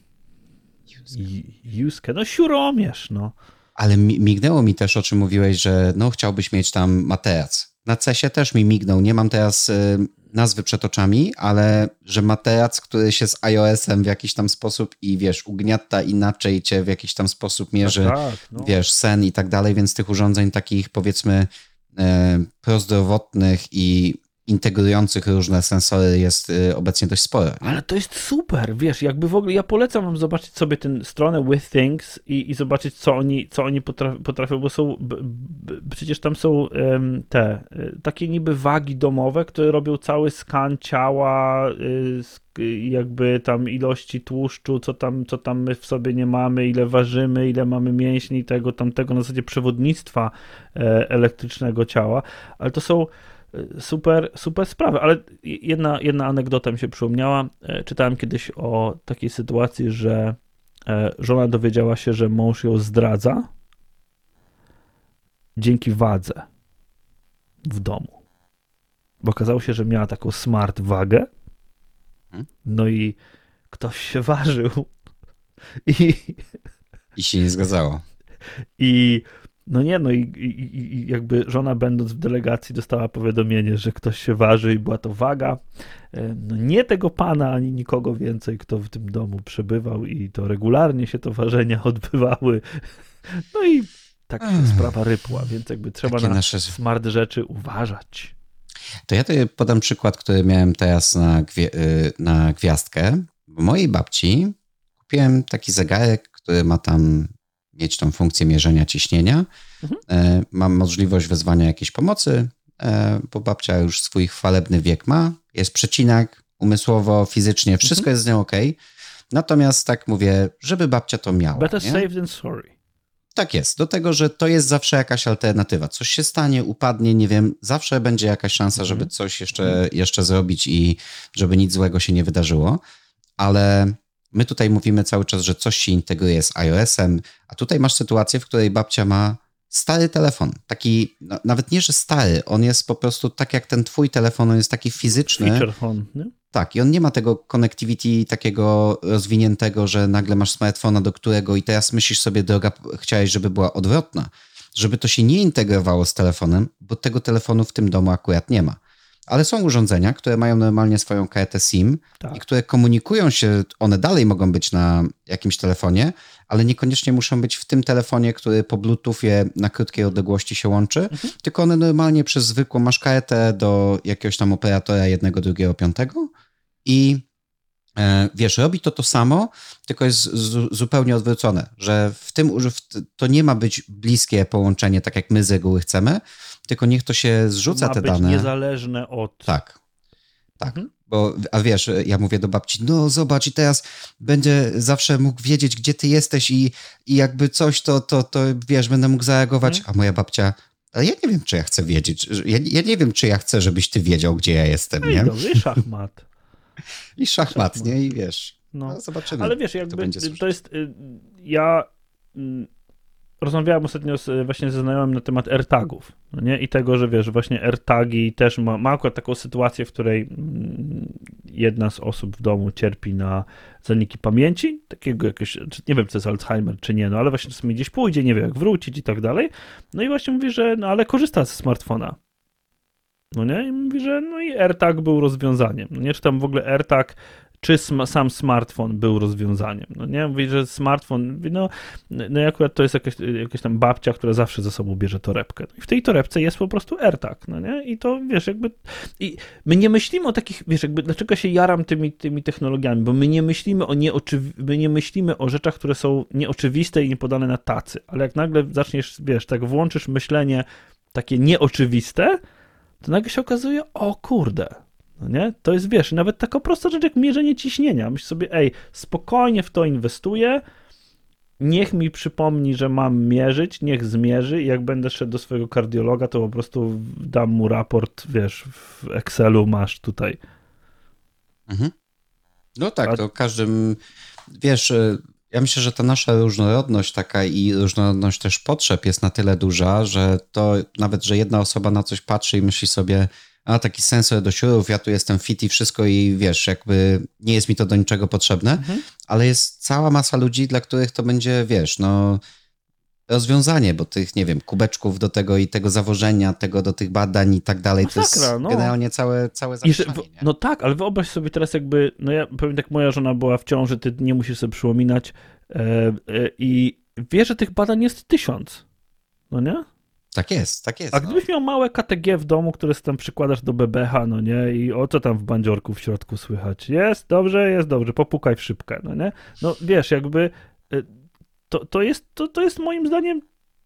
No siuromierz, no. Ale mignęło mi też, o czym mówiłeś, że no chciałbyś mieć tam materac. Na CES-ie też mi mignął. Nie mam teraz nazwy przed oczami, ale że materac, który się z iOS-em w jakiś tam sposób i wiesz, ugniata inaczej cię w jakiś tam sposób mierzy, no. wiesz, sen i tak dalej, więc tych urządzeń takich powiedzmy prozdrowotnych i integrujących różne sensory jest obecnie dość sporo. Nie? Ale to jest super, wiesz, jakby w ogóle ja polecam wam zobaczyć sobie tę stronę WithThings i zobaczyć, co oni potrafią, bo są, przecież tam są takie niby wagi domowe, które robią cały skan ciała, jakby tam ilości tłuszczu, co tam my w sobie nie mamy, ile ważymy, ile mamy mięśni, tego, tamtego, na zasadzie przewodnictwa elektrycznego ciała, ale to są super sprawy, ale jedna anegdota mi się przypomniała. Czytałem kiedyś o takiej sytuacji, że żona dowiedziała się, że mąż ją zdradza dzięki wadze w domu. Bo okazało się, że miała taką smart wagę, no i ktoś się ważył i się nie zgadzało. No i jakby żona, będąc w delegacji, dostała powiadomienie, że ktoś się waży i była to waga. No nie tego pana, ani nikogo więcej, kto w tym domu przebywał i to regularnie się to ważenia odbywały. No i tak się sprawa rypła, więc jakby trzeba takie na smart rzeczy uważać. To ja tutaj podam przykład, który miałem teraz na gwiazdkę. W mojej babci kupiłem taki zegarek, który ma tam mieć tą funkcję mierzenia ciśnienia. Mam możliwość wezwania jakiejś pomocy, bo babcia już swój chwalebny wiek ma. Jest przecinak umysłowo, fizycznie, wszystko jest z nią okej. Natomiast tak mówię, żeby babcia to miała. Better safe than sorry. Tak jest. Do tego, że to jest zawsze jakaś alternatywa. Coś się stanie, upadnie, nie wiem, zawsze będzie jakaś szansa, żeby coś jeszcze zrobić i żeby nic złego się nie wydarzyło. Ale my tutaj mówimy cały czas, że coś się integruje z iOS-em, a tutaj masz sytuację, w której babcia ma stary telefon. Taki, no, nawet nie, że stary, on jest po prostu tak jak ten twój telefon, on jest taki fizyczny. Feature phone, nie? Tak, i on nie ma tego connectivity takiego rozwiniętego, że nagle masz smartfona, do którego i teraz myślisz sobie, droga, chciałeś, żeby była odwrotna, żeby to się nie integrowało z telefonem, bo tego telefonu w tym domu akurat nie ma. Ale są urządzenia, które mają normalnie swoją kartę SIM i które komunikują się, one dalej mogą być na jakimś telefonie, ale niekoniecznie muszą być w tym telefonie, który po Bluetoothie na krótkiej odległości się łączy, tylko one normalnie przez zwykłą masz kartę do jakiegoś tam operatora jednego, drugiego, piątego i wiesz, robi to samo, tylko jest zupełnie odwrócone, że to nie ma być bliskie połączenie, tak jak my z reguły chcemy, tylko niech to się zrzuca te dane. Ma być niezależne od... Tak. Bo, a wiesz, ja mówię do babci, no zobacz i teraz będzie zawsze mógł wiedzieć, gdzie ty jesteś i jakby coś, to wiesz, będę mógł zareagować, a moja babcia, ale ja nie wiem, czy ja chcę wiedzieć, ja nie wiem, czy ja chcę, żebyś ty wiedział, gdzie ja jestem, nie? Dobrze, i szachmat. I szachmat, nie? I wiesz, no zobaczymy. Ale wiesz, jakby to jest, ja rozmawiałem ostatnio właśnie ze znajomym na temat AirTagów, no nie? I tego, że wiesz, właśnie AirTagi też ma akurat taką sytuację, w której jedna z osób w domu cierpi na zaniki pamięci, takiego jakiegoś, nie wiem, czy to jest Alzheimer, czy nie, no ale właśnie czasami gdzieś pójdzie, nie wie jak wrócić i tak dalej. No i właśnie mówi, że no ale korzysta ze smartfona. No nie? I mówi, że no i AirTag był rozwiązaniem. No nie, czy tam w ogóle AirTag, czy sam smartfon był rozwiązaniem. No nie? Mówi, że smartfon, no i akurat to jest jakaś tam babcia, która zawsze ze sobą bierze torebkę. No i w tej torebce jest po prostu AirTag, no nie? I to, wiesz, jakby... I my nie myślimy o takich, wiesz, jakby dlaczego się jaram tymi technologiami, bo my nie myślimy o rzeczach, które są nieoczywiste i niepodane na tacy, ale jak nagle zaczniesz, wiesz, tak włączysz myślenie takie nieoczywiste, to nagle się okazuje, o kurde, no nie? To jest, wiesz, nawet taka prosta rzecz jak mierzenie ciśnienia. Myślę sobie, spokojnie w to inwestuję, niech mi przypomni, że mam mierzyć, niech zmierzy i jak będę szedł do swojego kardiologa, to po prostu dam mu raport, wiesz, w Excelu masz tutaj. Mhm. No tak, to każdym, wiesz, ja myślę, że ta nasza różnorodność taka i różnorodność też potrzeb jest na tyle duża, że to nawet, że jedna osoba na coś patrzy i myśli sobie, a taki sensor do siurów, ja tu jestem fit i wszystko i wiesz, jakby nie jest mi to do niczego potrzebne, ale jest cała masa ludzi, dla których to będzie, wiesz, no rozwiązanie, bo tych, nie wiem, kubeczków do tego i tego zawożenia, tego do tych badań i tak dalej, to jest generalnie całe zamieszanie. No tak, ale wyobraź sobie teraz jakby, no ja powiem tak, moja żona była w ciąży, ty nie musisz sobie przypominać i wiesz, że tych badań jest 1000, no nie? Tak jest. A gdybyś miał małe KTG w domu, które sobie tam przykładasz do bebecha, no nie, i o co tam w bandziorku w środku słychać? Jest dobrze, popukaj w szybkę, no nie? No wiesz, jakby to jest moim zdaniem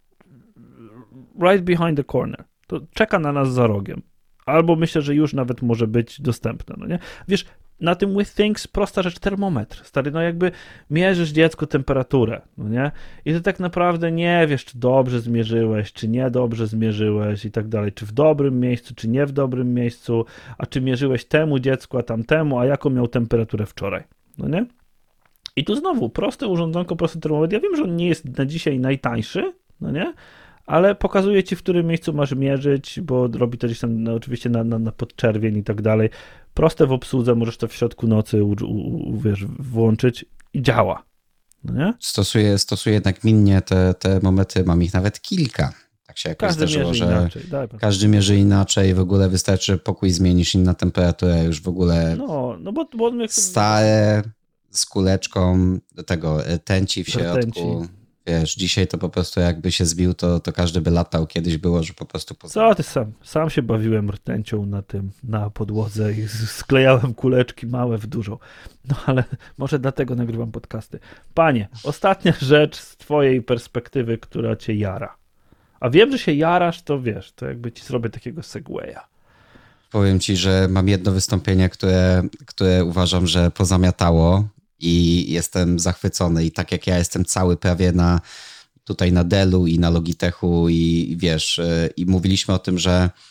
right behind the corner. To czeka na nas za rogiem. Albo myślę, że już nawet może być dostępne, no nie? Wiesz, na tym WithThings prosta rzecz, termometr. Stary, no jakby mierzysz dziecku temperaturę, no nie? I ty tak naprawdę nie wiesz, czy dobrze zmierzyłeś, czy niedobrze zmierzyłeś i tak dalej. Czy w dobrym miejscu, czy nie w dobrym miejscu, a czy mierzyłeś temu dziecku, a tamtemu, a jaką miał temperaturę wczoraj, no nie? I tu znowu, proste urządzonko, prosty termometr. Ja wiem, że on nie jest na dzisiaj najtańszy, no nie? Ale pokazuje ci, w którym miejscu masz mierzyć, bo robi to gdzieś tam oczywiście na podczerwień i tak dalej. Proste w obsłudze, możesz to w środku nocy wiesz, włączyć i działa. No nie? Stosuję nagminnie te termometry, mam ich nawet kilka. Tak się jakoś zdarzyło, że każdy mierzy inaczej, w ogóle wystarczy pokój zmienisz, inna temperatura, już w ogóle bo stare z kuleczką, do tego rtęci w środku. Wiesz, dzisiaj to po prostu jakby się zbił, to każdy by latał. Kiedyś było, że po prostu... Co ty sam się bawiłem rtęcią na podłodze i sklejałem kuleczki małe w dużo. No ale może dlatego nagrywam podcasty. Panie, ostatnia rzecz z twojej perspektywy, która cię jara. A wiem, że się jarasz, to wiesz, to jakby ci zrobię takiego segwaya. Powiem ci, że mam jedno wystąpienie, które uważam, że pozamiatało i jestem zachwycony i tak jak ja jestem cały prawie tutaj na Dellu i na Logitechu i wiesz, i mówiliśmy o tym, że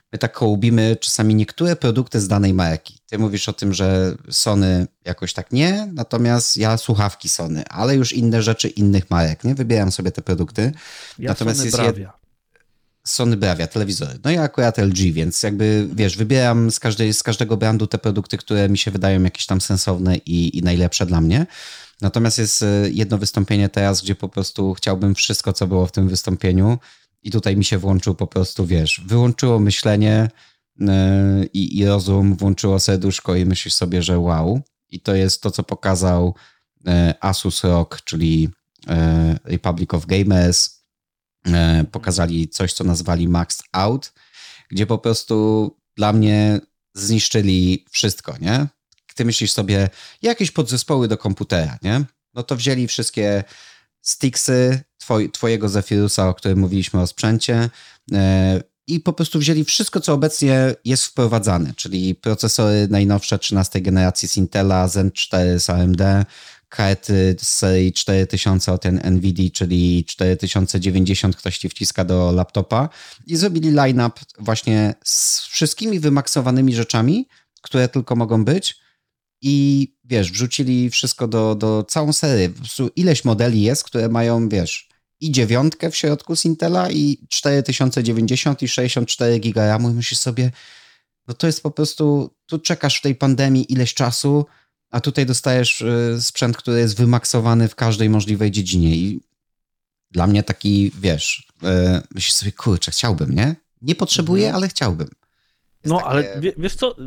my tak hołbimy czasami niektóre produkty z danej marki. Ty mówisz o tym, że Sony jakoś tak nie, natomiast ja słuchawki Sony, ale już inne rzeczy innych marek, nie? Wybieram sobie te produkty. Ja Natomiast Sony jest Bravia. Sony Bravia, telewizory. No ja akurat LG, więc jakby, wiesz, wybieram z każdego brandu te produkty, które mi się wydają jakieś tam sensowne i najlepsze dla mnie. Natomiast jest jedno wystąpienie teraz, gdzie po prostu chciałbym wszystko, co było w tym wystąpieniu i tutaj mi się włączył po prostu, wiesz, wyłączyło myślenie i rozum, włączyło serduszko i myślisz sobie, że wow. I to jest to, co pokazał Asus ROG, czyli Republic of Gamers. Pokazali coś, co nazwali Maxed Out, gdzie po prostu dla mnie zniszczyli wszystko, nie? Ty myślisz sobie, jakieś podzespoły do komputera, nie? No to wzięli wszystkie sticksy twojego Zephyrusa, o którym mówiliśmy o sprzęcie i po prostu wzięli wszystko, co obecnie jest wprowadzane, czyli procesory najnowsze 13 generacji z Intela, Zen 4 z AMD, karty z serii 4000 od NVIDIA, czyli 4090 ktoś ci wciska do laptopa i zrobili line-up właśnie z wszystkimi wymaksowanymi rzeczami, które tylko mogą być i wiesz, wrzucili wszystko do całą serię. Po prostu ileś modeli jest, które mają, wiesz, i 9 w środku z Intela i 4090 i 64 GB RAM i myślisz sobie, no to jest po prostu, tu czekasz w tej pandemii ileś czasu, a tutaj dostajesz sprzęt, który jest wymaksowany w każdej możliwej dziedzinie i dla mnie taki, wiesz, myślisz sobie, kurczę, chciałbym, nie? Nie potrzebuję, ale chciałbym. Jest no, takie... ale wiesz co,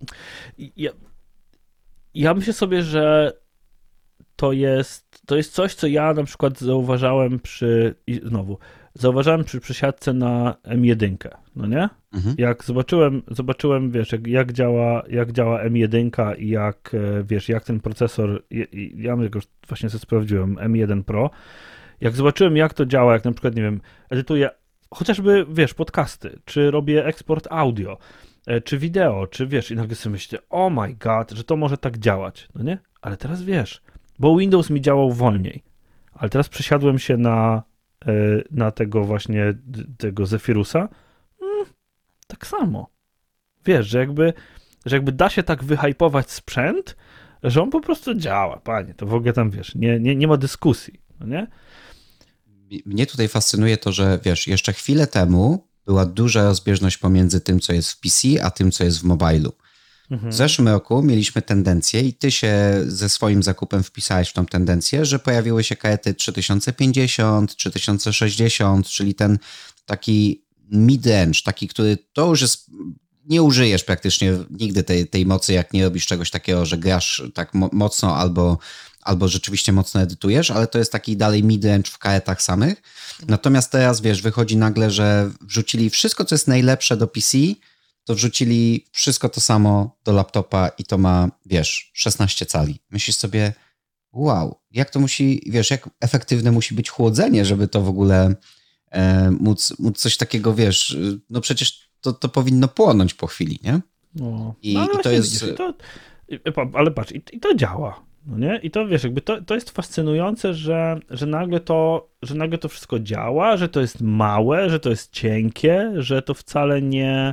ja myślę sobie, że to jest coś, co ja na przykład zauważałem zauważyłem przy przesiadce na M1, no nie? Mhm. Jak zobaczyłem, wiesz, jak działa M1 i wiesz, jak ten procesor, ja już właśnie sobie sprawdziłem, M1 Pro, jak zobaczyłem, jak to działa, jak na przykład, nie wiem, edytuję chociażby, wiesz, podcasty, czy robię eksport audio, czy wideo, czy wiesz, i nagle sobie myślę, oh my god, że to może tak działać, no nie? Ale teraz wiesz, bo Windows mi działał wolniej, ale teraz przesiadłem się na tego Zephyrusa, tak samo. Wiesz, że jakby da się tak wyhypować sprzęt, że on po prostu działa, panie, to w ogóle tam, wiesz, nie ma dyskusji, no nie? Mnie tutaj fascynuje to, że wiesz, jeszcze chwilę temu była duża rozbieżność pomiędzy tym, co jest w PC, a tym, co jest w mobilu. W zeszłym roku mieliśmy tendencję i ty się ze swoim zakupem wpisałeś w tą tendencję, że pojawiły się karty 3050, 3060, czyli ten taki mid-range, taki, który to już jest, nie użyjesz praktycznie nigdy tej mocy, jak nie robisz czegoś takiego, że grasz tak mocno albo rzeczywiście mocno edytujesz, ale to jest taki dalej mid-range w kartach samych. Natomiast teraz, wiesz, wychodzi nagle, że wrzucili wszystko, co jest najlepsze do PC, to wrzucili wszystko to samo do laptopa i to ma, wiesz, 16 cali. Myślisz sobie, wow, jak to musi, wiesz, jak efektywne musi być chłodzenie, żeby to w ogóle móc coś takiego, wiesz, no przecież to powinno płonąć po chwili, nie? No. I to jest... Ale patrz, i to działa, no nie? I to, wiesz, jakby to jest fascynujące, że nagle to wszystko działa, że to jest małe, że to jest cienkie, że to wcale nie...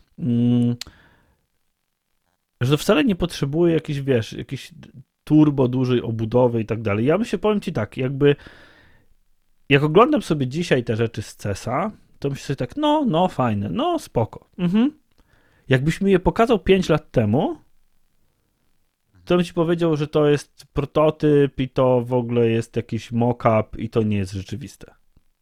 że to wcale nie potrzebuje jakiejś turbo dużej obudowy i tak dalej. Ja powiem ci tak, jakby jak oglądam sobie dzisiaj te rzeczy z CES-a, to myślę sobie tak, no fajne, no spoko. Jakbyś mi je pokazał 5 lat temu, to bym ci powiedział, że to jest prototyp i to w ogóle jest jakiś mock-up i to nie jest rzeczywiste.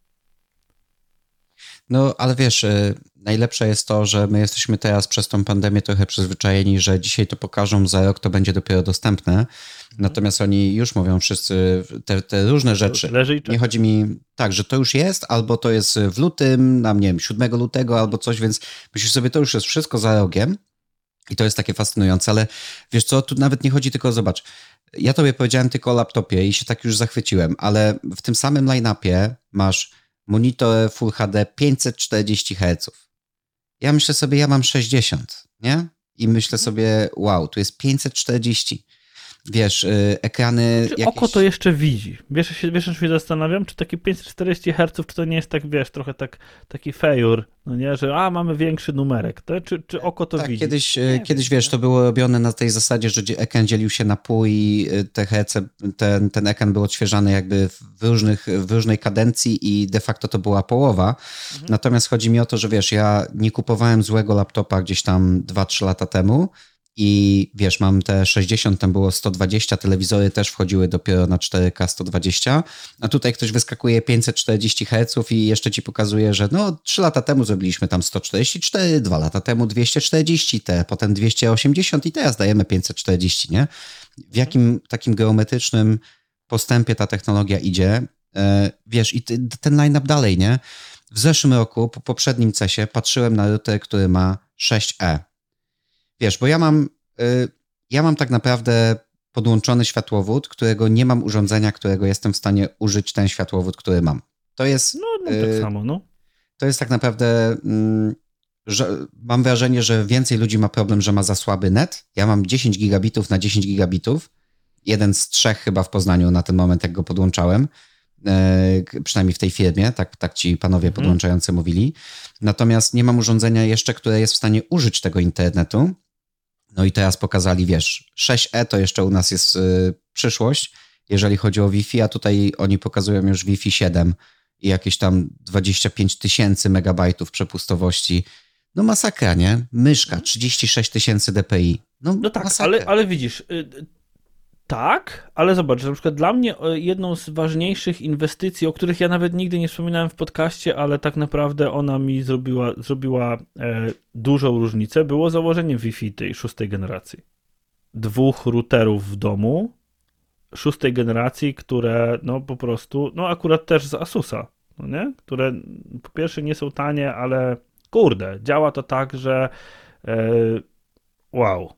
No, ale wiesz, najlepsze jest to, że my jesteśmy teraz przez tą pandemię trochę przyzwyczajeni, że dzisiaj to pokażą, za rok to będzie dopiero dostępne. Natomiast oni już mówią wszyscy te różne rzeczy. Nie chodzi mi tak, że to już jest, albo to jest w lutym, nie wiem, 7 lutego albo coś, więc myślisz sobie, to już jest wszystko za rogiem i to jest takie fascynujące, ale wiesz co, tu nawet nie chodzi tylko, zobacz, ja tobie powiedziałem tylko o laptopie i się tak już zachwyciłem, ale w tym samym line-upie masz monitor Full HD 540 Hz. Ja myślę sobie, ja mam 60, nie? I myślę sobie, wow, tu jest 540. wiesz, ekrany... Czy oko to jeszcze widzi? Wiesz, że się zastanawiam, czy takie 540 Hz, czy to nie jest tak, wiesz, trochę taki fejur, no nie, że mamy większy numerek, czy oko to tak, widzi? Kiedyś, wiesz, to było robione na tej zasadzie, że ekran dzielił się na pół i ten ekran był odświeżany jakby w różnej kadencji i de facto to była połowa. Natomiast chodzi mi o to, że wiesz, ja nie kupowałem złego laptopa gdzieś tam 2-3 lata temu i wiesz, mam te 60, tam było 120, telewizory też wchodziły dopiero na 4K 120, a tutaj ktoś wyskakuje 540 Hz i jeszcze ci pokazuje, że 3 lata temu zrobiliśmy tam 144, 2 lata temu 240, potem 280 i teraz dajemy 540, nie? W jakim takim geometrycznym postępie ta technologia idzie, wiesz, i ten line-up dalej, nie? W zeszłym roku, po poprzednim CES-ie, patrzyłem na router, który ma 6E. Wiesz, bo ja mam tak naprawdę podłączony światłowód, którego nie mam urządzenia, którego jestem w stanie użyć ten światłowód, który mam. To jest... No tak samo, no. To jest tak naprawdę... że mam wrażenie, że więcej ludzi ma problem, że ma za słaby net. Ja mam 10 gigabitów na 10 gigabitów. Jeden z 3 chyba w Poznaniu na ten moment, jak go podłączałem. Przynajmniej w tej firmie, tak ci panowie podłączający mówili. Natomiast nie mam urządzenia jeszcze, które jest w stanie użyć tego internetu. No i teraz pokazali, wiesz, 6E to jeszcze u nas jest przyszłość, jeżeli chodzi o Wi-Fi, a tutaj oni pokazują już Wi-Fi 7 i jakieś tam 25 000 megabajtów przepustowości. No masakra, nie? Myszka, 36 000 dpi. No tak, masakra. ale widzisz... Tak, ale zobacz, że na przykład dla mnie jedną z ważniejszych inwestycji, o których ja nawet nigdy nie wspominałem w podcaście, ale tak naprawdę ona mi zrobiła dużą różnicę, było założenie Wi-Fi tej 6. generacji. 2 routerów w domu 6. generacji, które po prostu, akurat też z Asusa, no nie? Które po pierwsze nie są tanie, ale kurde, działa to tak, że wow.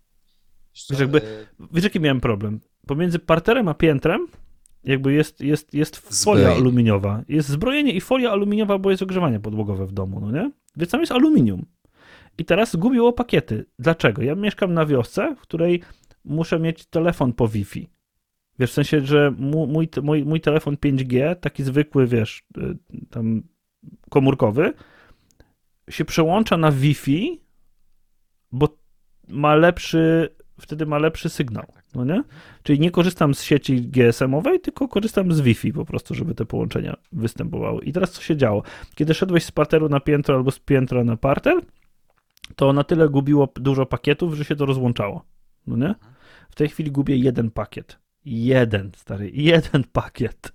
Wiesz, jaki miałem problem? Pomiędzy parterem a piętrem jakby jest folia aluminiowa. Jest zbrojenie i folia aluminiowa, bo jest ogrzewanie podłogowe w domu, no nie? Więc tam jest aluminium. I teraz zgubiło pakiety. Dlaczego? Ja mieszkam na wiosce, w której muszę mieć telefon po Wi-Fi. Wiesz, w sensie, że mój telefon 5G, taki zwykły, wiesz, tam komórkowy, się przełącza na Wi-Fi, bo wtedy ma lepszy sygnał, no nie? Czyli nie korzystam z sieci GSM-owej, tylko korzystam z Wi-Fi po prostu, żeby te połączenia występowały. I teraz co się działo? Kiedy szedłeś z parteru na piętro albo z piętra na parter, to na tyle gubiło dużo pakietów, że się to rozłączało, no nie? W tej chwili gubię jeden pakiet. Jeden pakiet.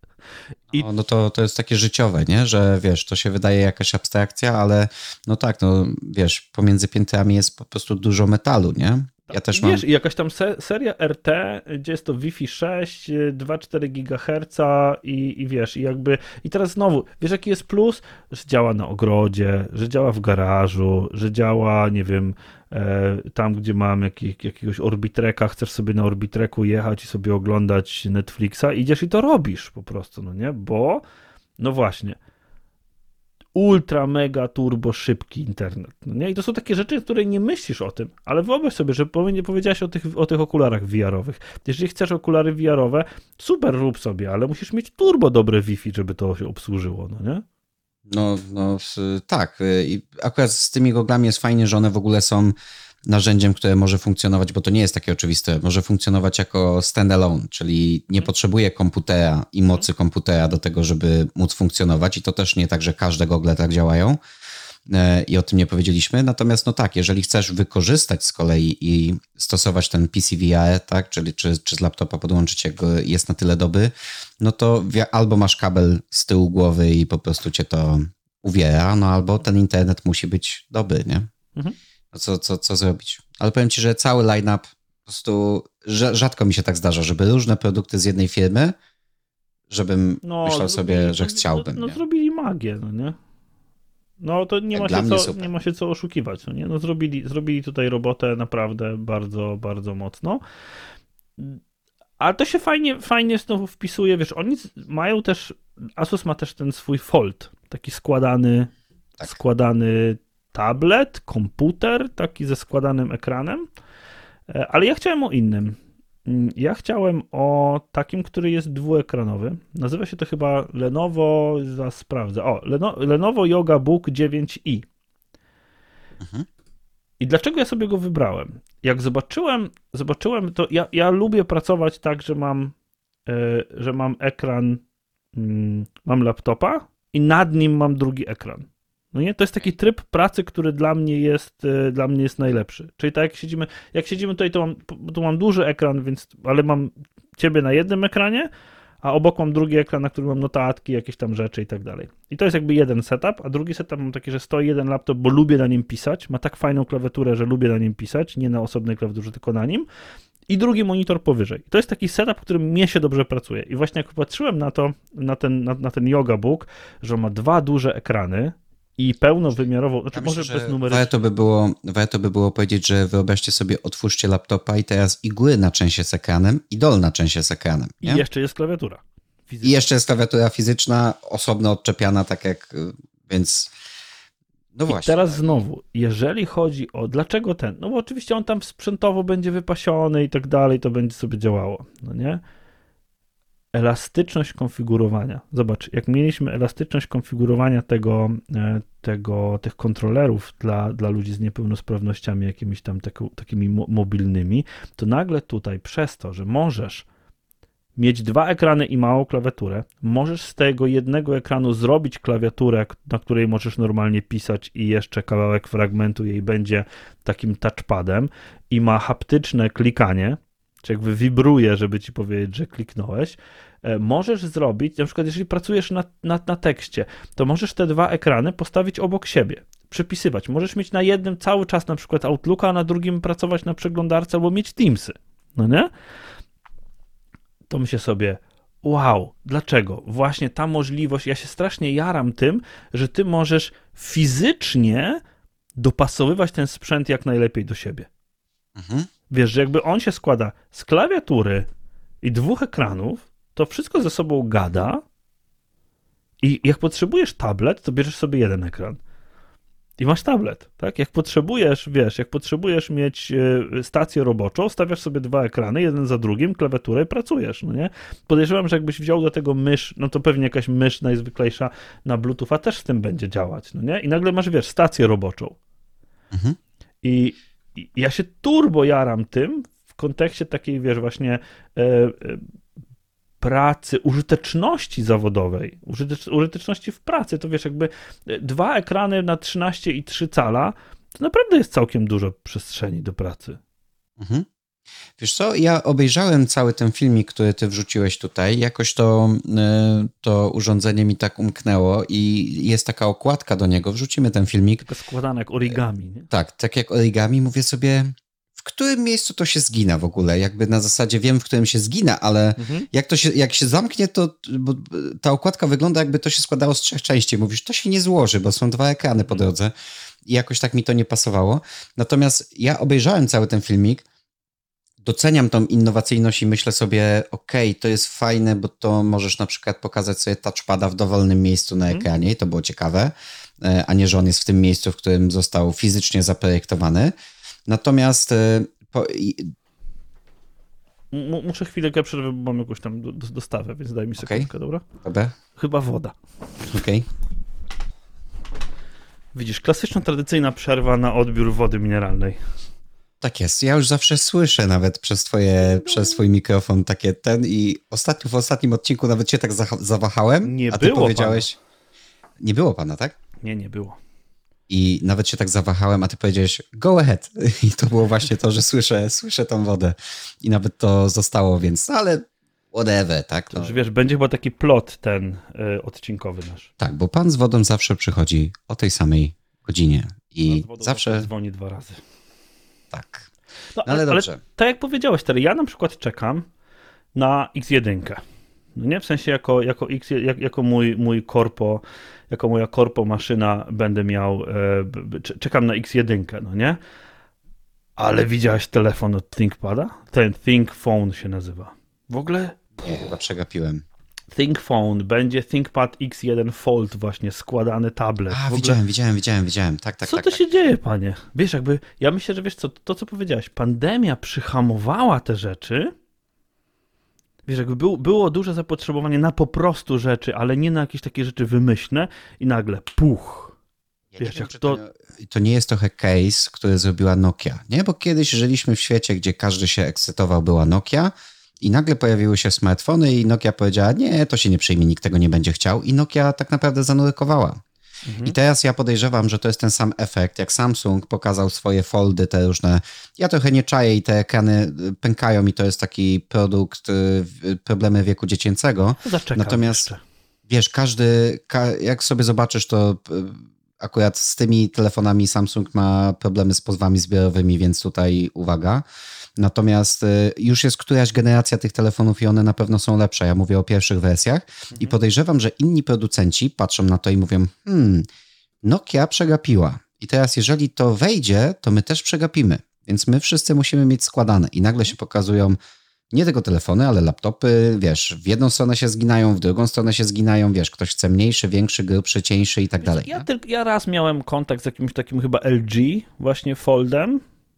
No to jest takie życiowe, nie? Że wiesz, to się wydaje jakaś abstrakcja, ale wiesz, pomiędzy piętrami jest po prostu dużo metalu, nie? Ja też wiesz, jakaś tam seria RT, gdzie jest to Wi-Fi 6, 2,4 GHz i wiesz, i teraz znowu, wiesz jaki jest plus? Że działa na ogrodzie, że działa w garażu, że działa, nie wiem, tam gdzie mam jakiegoś Orbitreka, chcesz sobie na Orbitreku jechać i sobie oglądać Netflixa, idziesz i to robisz po prostu, no nie? Bo, no właśnie, ultra, mega, turbo, szybki internet. No nie? I to są takie rzeczy, które nie myślisz o tym, ale wyobraź sobie, że powiedziałeś o tych okularach VR-owych. Jeżeli chcesz okulary VR-owe, super, rób sobie, ale musisz mieć turbo dobre Wi-Fi, żeby to się obsłużyło, no nie? Tak. I akurat z tymi goglami jest fajnie, że one w ogóle są narzędziem, które może funkcjonować, bo to nie jest takie oczywiste, może funkcjonować jako standalone, czyli nie potrzebuje komputera i mocy komputera do tego, żeby móc funkcjonować i to też nie tak, że każde gogle tak działają i o tym nie powiedzieliśmy. Natomiast jeżeli chcesz wykorzystać z kolei i stosować ten PCVR, tak, czyli czy z laptopa podłączyć, jak jest na tyle dobry, no to albo masz kabel z tyłu głowy i po prostu cię to uwiera, albo ten internet musi być dobry, nie? Mhm. No co zrobić? Ale powiem ci, że cały line-up po prostu rzadko mi się tak zdarza, żeby różne produkty z jednej firmy, żebym myślał sobie, że chciałbym. No zrobili magię, no nie? No to nie ma się co oszukiwać, no nie? No zrobili tutaj robotę naprawdę bardzo, bardzo mocno. Ale to się fajnie znowu wpisuje, wiesz, oni mają też, Asus ma też ten swój Fold, taki składany tablet, komputer, taki ze składanym ekranem, ale ja chciałem o innym. Ja chciałem o takim, który jest dwuekranowy. Nazywa się to chyba Lenovo, zaraz sprawdzę. O, Lenovo Yoga Book 9i. Mhm. I dlaczego ja sobie go wybrałem? Jak zobaczyłem to ja lubię pracować tak, że mam ekran, mam laptopa i nad nim mam drugi ekran. No nie, to jest taki tryb pracy, który dla mnie jest najlepszy. Czyli tak jak siedzimy tutaj, to mam duży ekran, ale mam ciebie na jednym ekranie, a obok mam drugi ekran, na którym mam notatki, jakieś tam rzeczy i tak dalej. I to jest jakby jeden setup, a drugi setup mam taki, że stoi jeden laptop, bo lubię na nim pisać, ma tak fajną klawiaturę, że lubię na nim pisać, nie na osobnej klawiaturze, tylko na nim. I drugi monitor powyżej. To jest taki setup, w którym mnie się dobrze pracuje. I właśnie jak patrzyłem na ten Yoga Book, że on ma dwa duże ekrany i pełnowymiarową, znaczy Ja może myślę, bez że numery. warto by było powiedzieć, że wyobraźcie sobie, otwórzcie laptopa i teraz i górna część jest ekranem, i dolna część jest ekranem. Nie? I jeszcze jest klawiatura fizyczna. I jeszcze jest klawiatura fizyczna, osobno odczepiana, tak jak, więc no właśnie. I teraz tak. znowu, jeżeli chodzi o dlaczego ten, no bo oczywiście on tam sprzętowo będzie wypasiony i tak dalej, to będzie sobie działało, no nie? Elastyczność konfigurowania. Zobacz, jak mieliśmy elastyczność konfigurowania tych kontrolerów dla ludzi z niepełnosprawnościami jakimiś tam takimi mobilnymi, to nagle tutaj przez to, że możesz mieć dwa ekrany i małą klawiaturę, możesz z tego jednego ekranu zrobić klawiaturę, na której możesz normalnie pisać i jeszcze kawałek fragmentu jej będzie takim touchpadem i ma haptyczne klikanie, czy jakby wibruje, żeby ci powiedzieć, że kliknąłeś. Możesz zrobić, na przykład jeżeli pracujesz na tekście, to możesz te dwa ekrany postawić obok siebie, przypisywać. Możesz mieć na jednym cały czas na przykład Outlooka, a na drugim pracować na przeglądarce albo mieć Teamsy, no nie? To myślę sobie, wow, dlaczego? Właśnie ta możliwość, ja się strasznie jaram tym, że ty możesz fizycznie dopasowywać ten sprzęt jak najlepiej do siebie. Mhm. Wiesz, że jakby on się składa z klawiatury i dwóch ekranów, to wszystko ze sobą gada i jak potrzebujesz tablet, to bierzesz sobie jeden ekran. I masz tablet, tak? Jak potrzebujesz mieć stację roboczą, stawiasz sobie dwa ekrany, jeden za drugim, klawiaturę i pracujesz, no nie? Podejrzewam, że jakbyś wziął do tego mysz, no to pewnie jakaś mysz najzwyklejsza na Bluetootha też z tym będzie działać, no nie? I nagle masz, stację roboczą. Mhm. I ja się turbo jaram tym w kontekście takiej, właśnie pracy, użyteczności zawodowej, użyteczności w pracy, to jakby dwa ekrany na 13,3 cala, to naprawdę jest całkiem dużo przestrzeni do pracy. Mhm. Wiesz co, ja obejrzałem cały ten filmik, który ty wrzuciłeś tutaj, jakoś to urządzenie mi tak umknęło i jest taka okładka do niego, wrzucimy ten filmik. Tylko składane jak origami, nie? Tak jak origami, mówię sobie, w którym miejscu to się zgina w ogóle, jakby na zasadzie wiem, w którym się zgina, ale jak się zamknie, to bo ta okładka wygląda, jakby to się składało z 3 części, mówisz, to się nie złoży, bo są 2 ekrany po drodze i jakoś tak mi to nie pasowało, natomiast ja obejrzałem cały ten filmik, doceniam tą innowacyjność i myślę sobie, okej, to jest fajne, bo to możesz na przykład pokazać sobie touchpada w dowolnym miejscu na ekranie i to było ciekawe, a nie, że on jest w tym miejscu, w którym został fizycznie zaprojektowany. Natomiast muszę chwilę przerwę, bo mam jakąś tam dostawę, więc daj mi sekundkę, dobra? Chyba woda. Okej. Widzisz, klasyczna, tradycyjna przerwa na odbiór wody mineralnej. Tak jest. Ja już zawsze słyszę nawet przez twój mikrofon takie i w ostatnim odcinku nawet się tak zawahałem, Nie a ty było powiedziałeś... Pana. Nie było pana, tak? Nie było. I nawet się tak zawahałem, a ty powiedziałeś go ahead. I to było właśnie to, że słyszę tą wodę. I nawet to zostało, więc ale whatever, tak? No. Że będzie chyba taki plot odcinkowy nasz. Tak, bo pan z wodą zawsze przychodzi o tej samej godzinie. I zawsze dzwoni 2 razy. Tak. No, ale dobrze. Ale tak jak powiedziałeś, ja na przykład czekam na X1. No nie? W sensie jako mój korpo, jako moja korpo maszyna będę miał, czekam na X1, no nie? Ale widziałeś telefon od ThinkPada? Ten ThinkPhone się nazywa. W ogóle? Nie, chyba przegapiłem. ThinkPhone, będzie ThinkPad X1 Fold właśnie, składany tablet. A, widziałem. Tak. Co to się dzieje, panie? Wiesz, ja myślę, że wiesz co, to co powiedziałeś, pandemia przyhamowała te rzeczy, Wiesz, jakby było duże zapotrzebowanie na po prostu rzeczy, ale nie na jakieś takie rzeczy wymyślne i nagle puch. Ja wiesz, wiem, jak to... to nie jest trochę case, który zrobiła Nokia, nie? Bo kiedyś żyliśmy w świecie, gdzie każdy się ekscytował, była Nokia i nagle pojawiły się smartfony i Nokia powiedziała, nie, to się nie przyjmie, nikt tego nie będzie chciał i Nokia tak naprawdę zanurkowała. I teraz ja podejrzewam, że to jest ten sam efekt, jak Samsung pokazał swoje foldy, te różne, ja trochę nie czaję i te ekrany pękają i to jest taki produkt, problemy wieku dziecięcego. Zaczekam Natomiast jeszcze. wiesz, jak sobie zobaczysz, to akurat z tymi telefonami Samsung ma problemy z pozwami zbiorowymi, więc tutaj uwaga. Natomiast już jest któraś generacja tych telefonów i one na pewno są lepsze. Ja mówię o pierwszych wersjach i podejrzewam, że inni producenci patrzą na to i mówią, Nokia przegapiła. I teraz jeżeli to wejdzie, to my też przegapimy. Więc my wszyscy musimy mieć składane. I nagle się pokazują nie tylko telefony, ale laptopy, wiesz, w jedną stronę się zginają, w drugą stronę się zginają, wiesz, ktoś chce mniejszy, większy, grubszy, cieńszy i tak dalej. Ja raz miałem kontakt z jakimś takim chyba LG, właśnie Foldem.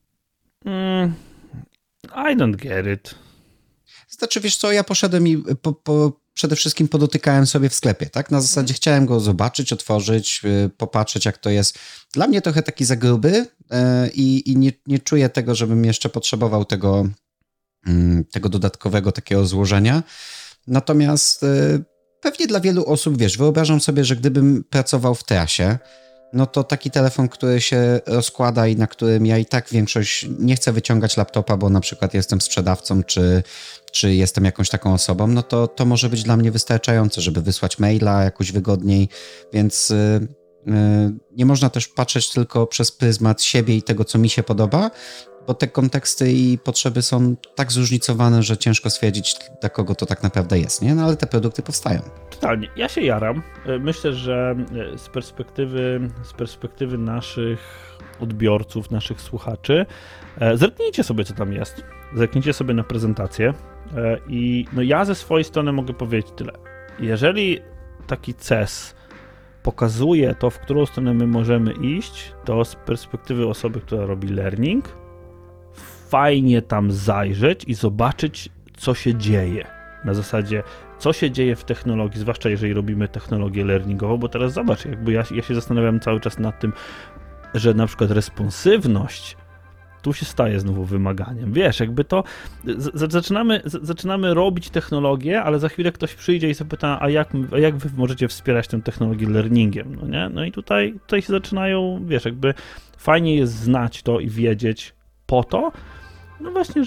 I don't get it. Znaczy, wiesz co, ja poszedłem i przede wszystkim podotykałem sobie w sklepie, tak? Na zasadzie chciałem go zobaczyć, otworzyć, popatrzeć jak to jest. Dla mnie trochę taki za gruby i nie czuję tego, żebym jeszcze potrzebował tego dodatkowego takiego złożenia. Natomiast pewnie dla wielu osób, wiesz, wyobrażam sobie, że gdybym pracował w trasie, no to taki telefon, który się rozkłada i na którym ja i tak większość nie chcę wyciągać laptopa, bo na przykład jestem sprzedawcą, czy jestem jakąś taką osobą, no to może być dla mnie wystarczające, żeby wysłać maila jakoś wygodniej, więc nie można też patrzeć tylko przez pryzmat siebie i tego, co mi się podoba, bo te konteksty i potrzeby są tak zróżnicowane, że ciężko stwierdzić, dla kogo to tak naprawdę jest, nie? No ale te produkty powstają. Totalnie. Ja się jaram. Myślę, że z perspektywy naszych odbiorców, naszych słuchaczy, zerknijcie sobie, co tam jest. Zerknijcie sobie na prezentację i no ja ze swojej strony mogę powiedzieć tyle. Jeżeli taki CES pokazuje to, w którą stronę my możemy iść, to z perspektywy osoby, która robi learning, fajnie tam zajrzeć i zobaczyć, co się dzieje. Na zasadzie, co się dzieje w technologii, zwłaszcza jeżeli robimy technologię learningową, bo teraz zobacz, jakby ja się zastanawiam cały czas nad tym, że na przykład responsywność tu się staje znowu wymaganiem. Wiesz, jakby to zaczynamy robić technologię, ale za chwilę ktoś przyjdzie i zapyta, a jak wy możecie wspierać tę technologię learningiem, no nie? No i tutaj się zaczynają, wiesz, jakby fajnie jest znać to i wiedzieć po to, no właśnie,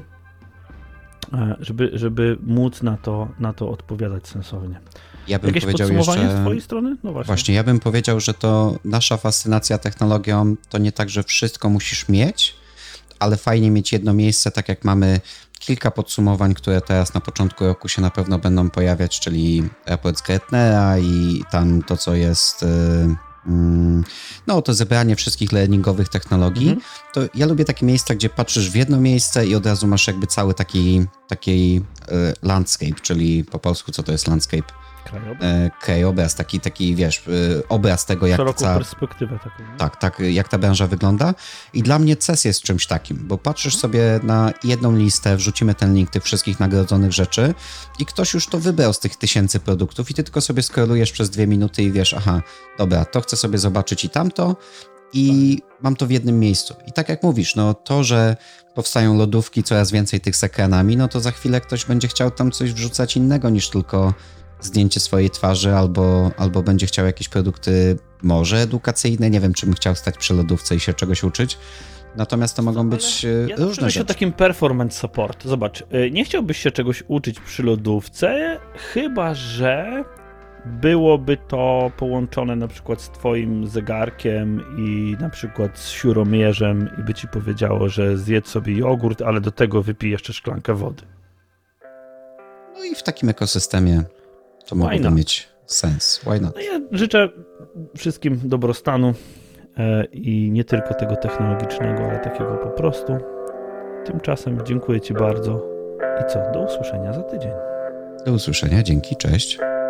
żeby móc na to odpowiadać sensownie. Ja bym Jakieś powiedział podsumowanie jeszcze, z twojej strony? No właśnie, ja bym powiedział, że to nasza fascynacja technologią to nie tak, że wszystko musisz mieć, ale fajnie mieć jedno miejsce, tak jak mamy kilka podsumowań, które teraz na początku roku się na pewno będą pojawiać, czyli raport z Gartnera i tam to, co jest... No, to zebranie wszystkich learningowych technologii, to ja lubię takie miejsca, gdzie patrzysz w jedno miejsce i od razu masz jakby cały taki landscape, czyli po polsku co to jest landscape? Krajobraz, taki wiesz, obraz tego, jak szeroką perspektywę taką. Tak, jak ta branża wygląda. I dla mnie CES jest czymś takim, bo patrzysz sobie na jedną listę, wrzucimy ten link tych wszystkich nagrodzonych rzeczy i ktoś już to wybrał z tych 1000 produktów i ty tylko sobie scrollujesz przez 2 minuty i wiesz, aha, dobra, to chcę sobie zobaczyć i tamto i mam to w jednym miejscu. I tak jak mówisz, no to, że powstają lodówki, coraz więcej tych z ekranami, no to za chwilę ktoś będzie chciał tam coś wrzucać innego niż tylko zdjęcie swojej twarzy albo będzie chciał jakieś produkty może edukacyjne, nie wiem, czy bym chciał stać przy lodówce i się czegoś uczyć, natomiast to mogą być różne rzeczy. O takim performance support. Zobacz, nie chciałbyś się czegoś uczyć przy lodówce, chyba że byłoby to połączone na przykład z twoim zegarkiem i na przykład z siuromierzem i by ci powiedziało, że zjedz sobie jogurt, ale do tego wypij jeszcze szklankę wody. No i w takim ekosystemie to mogłoby mieć sens. Why not? No ja życzę wszystkim dobrostanu i nie tylko tego technologicznego, ale takiego po prostu. Tymczasem dziękuję ci bardzo i do usłyszenia za tydzień. Do usłyszenia, dzięki, cześć.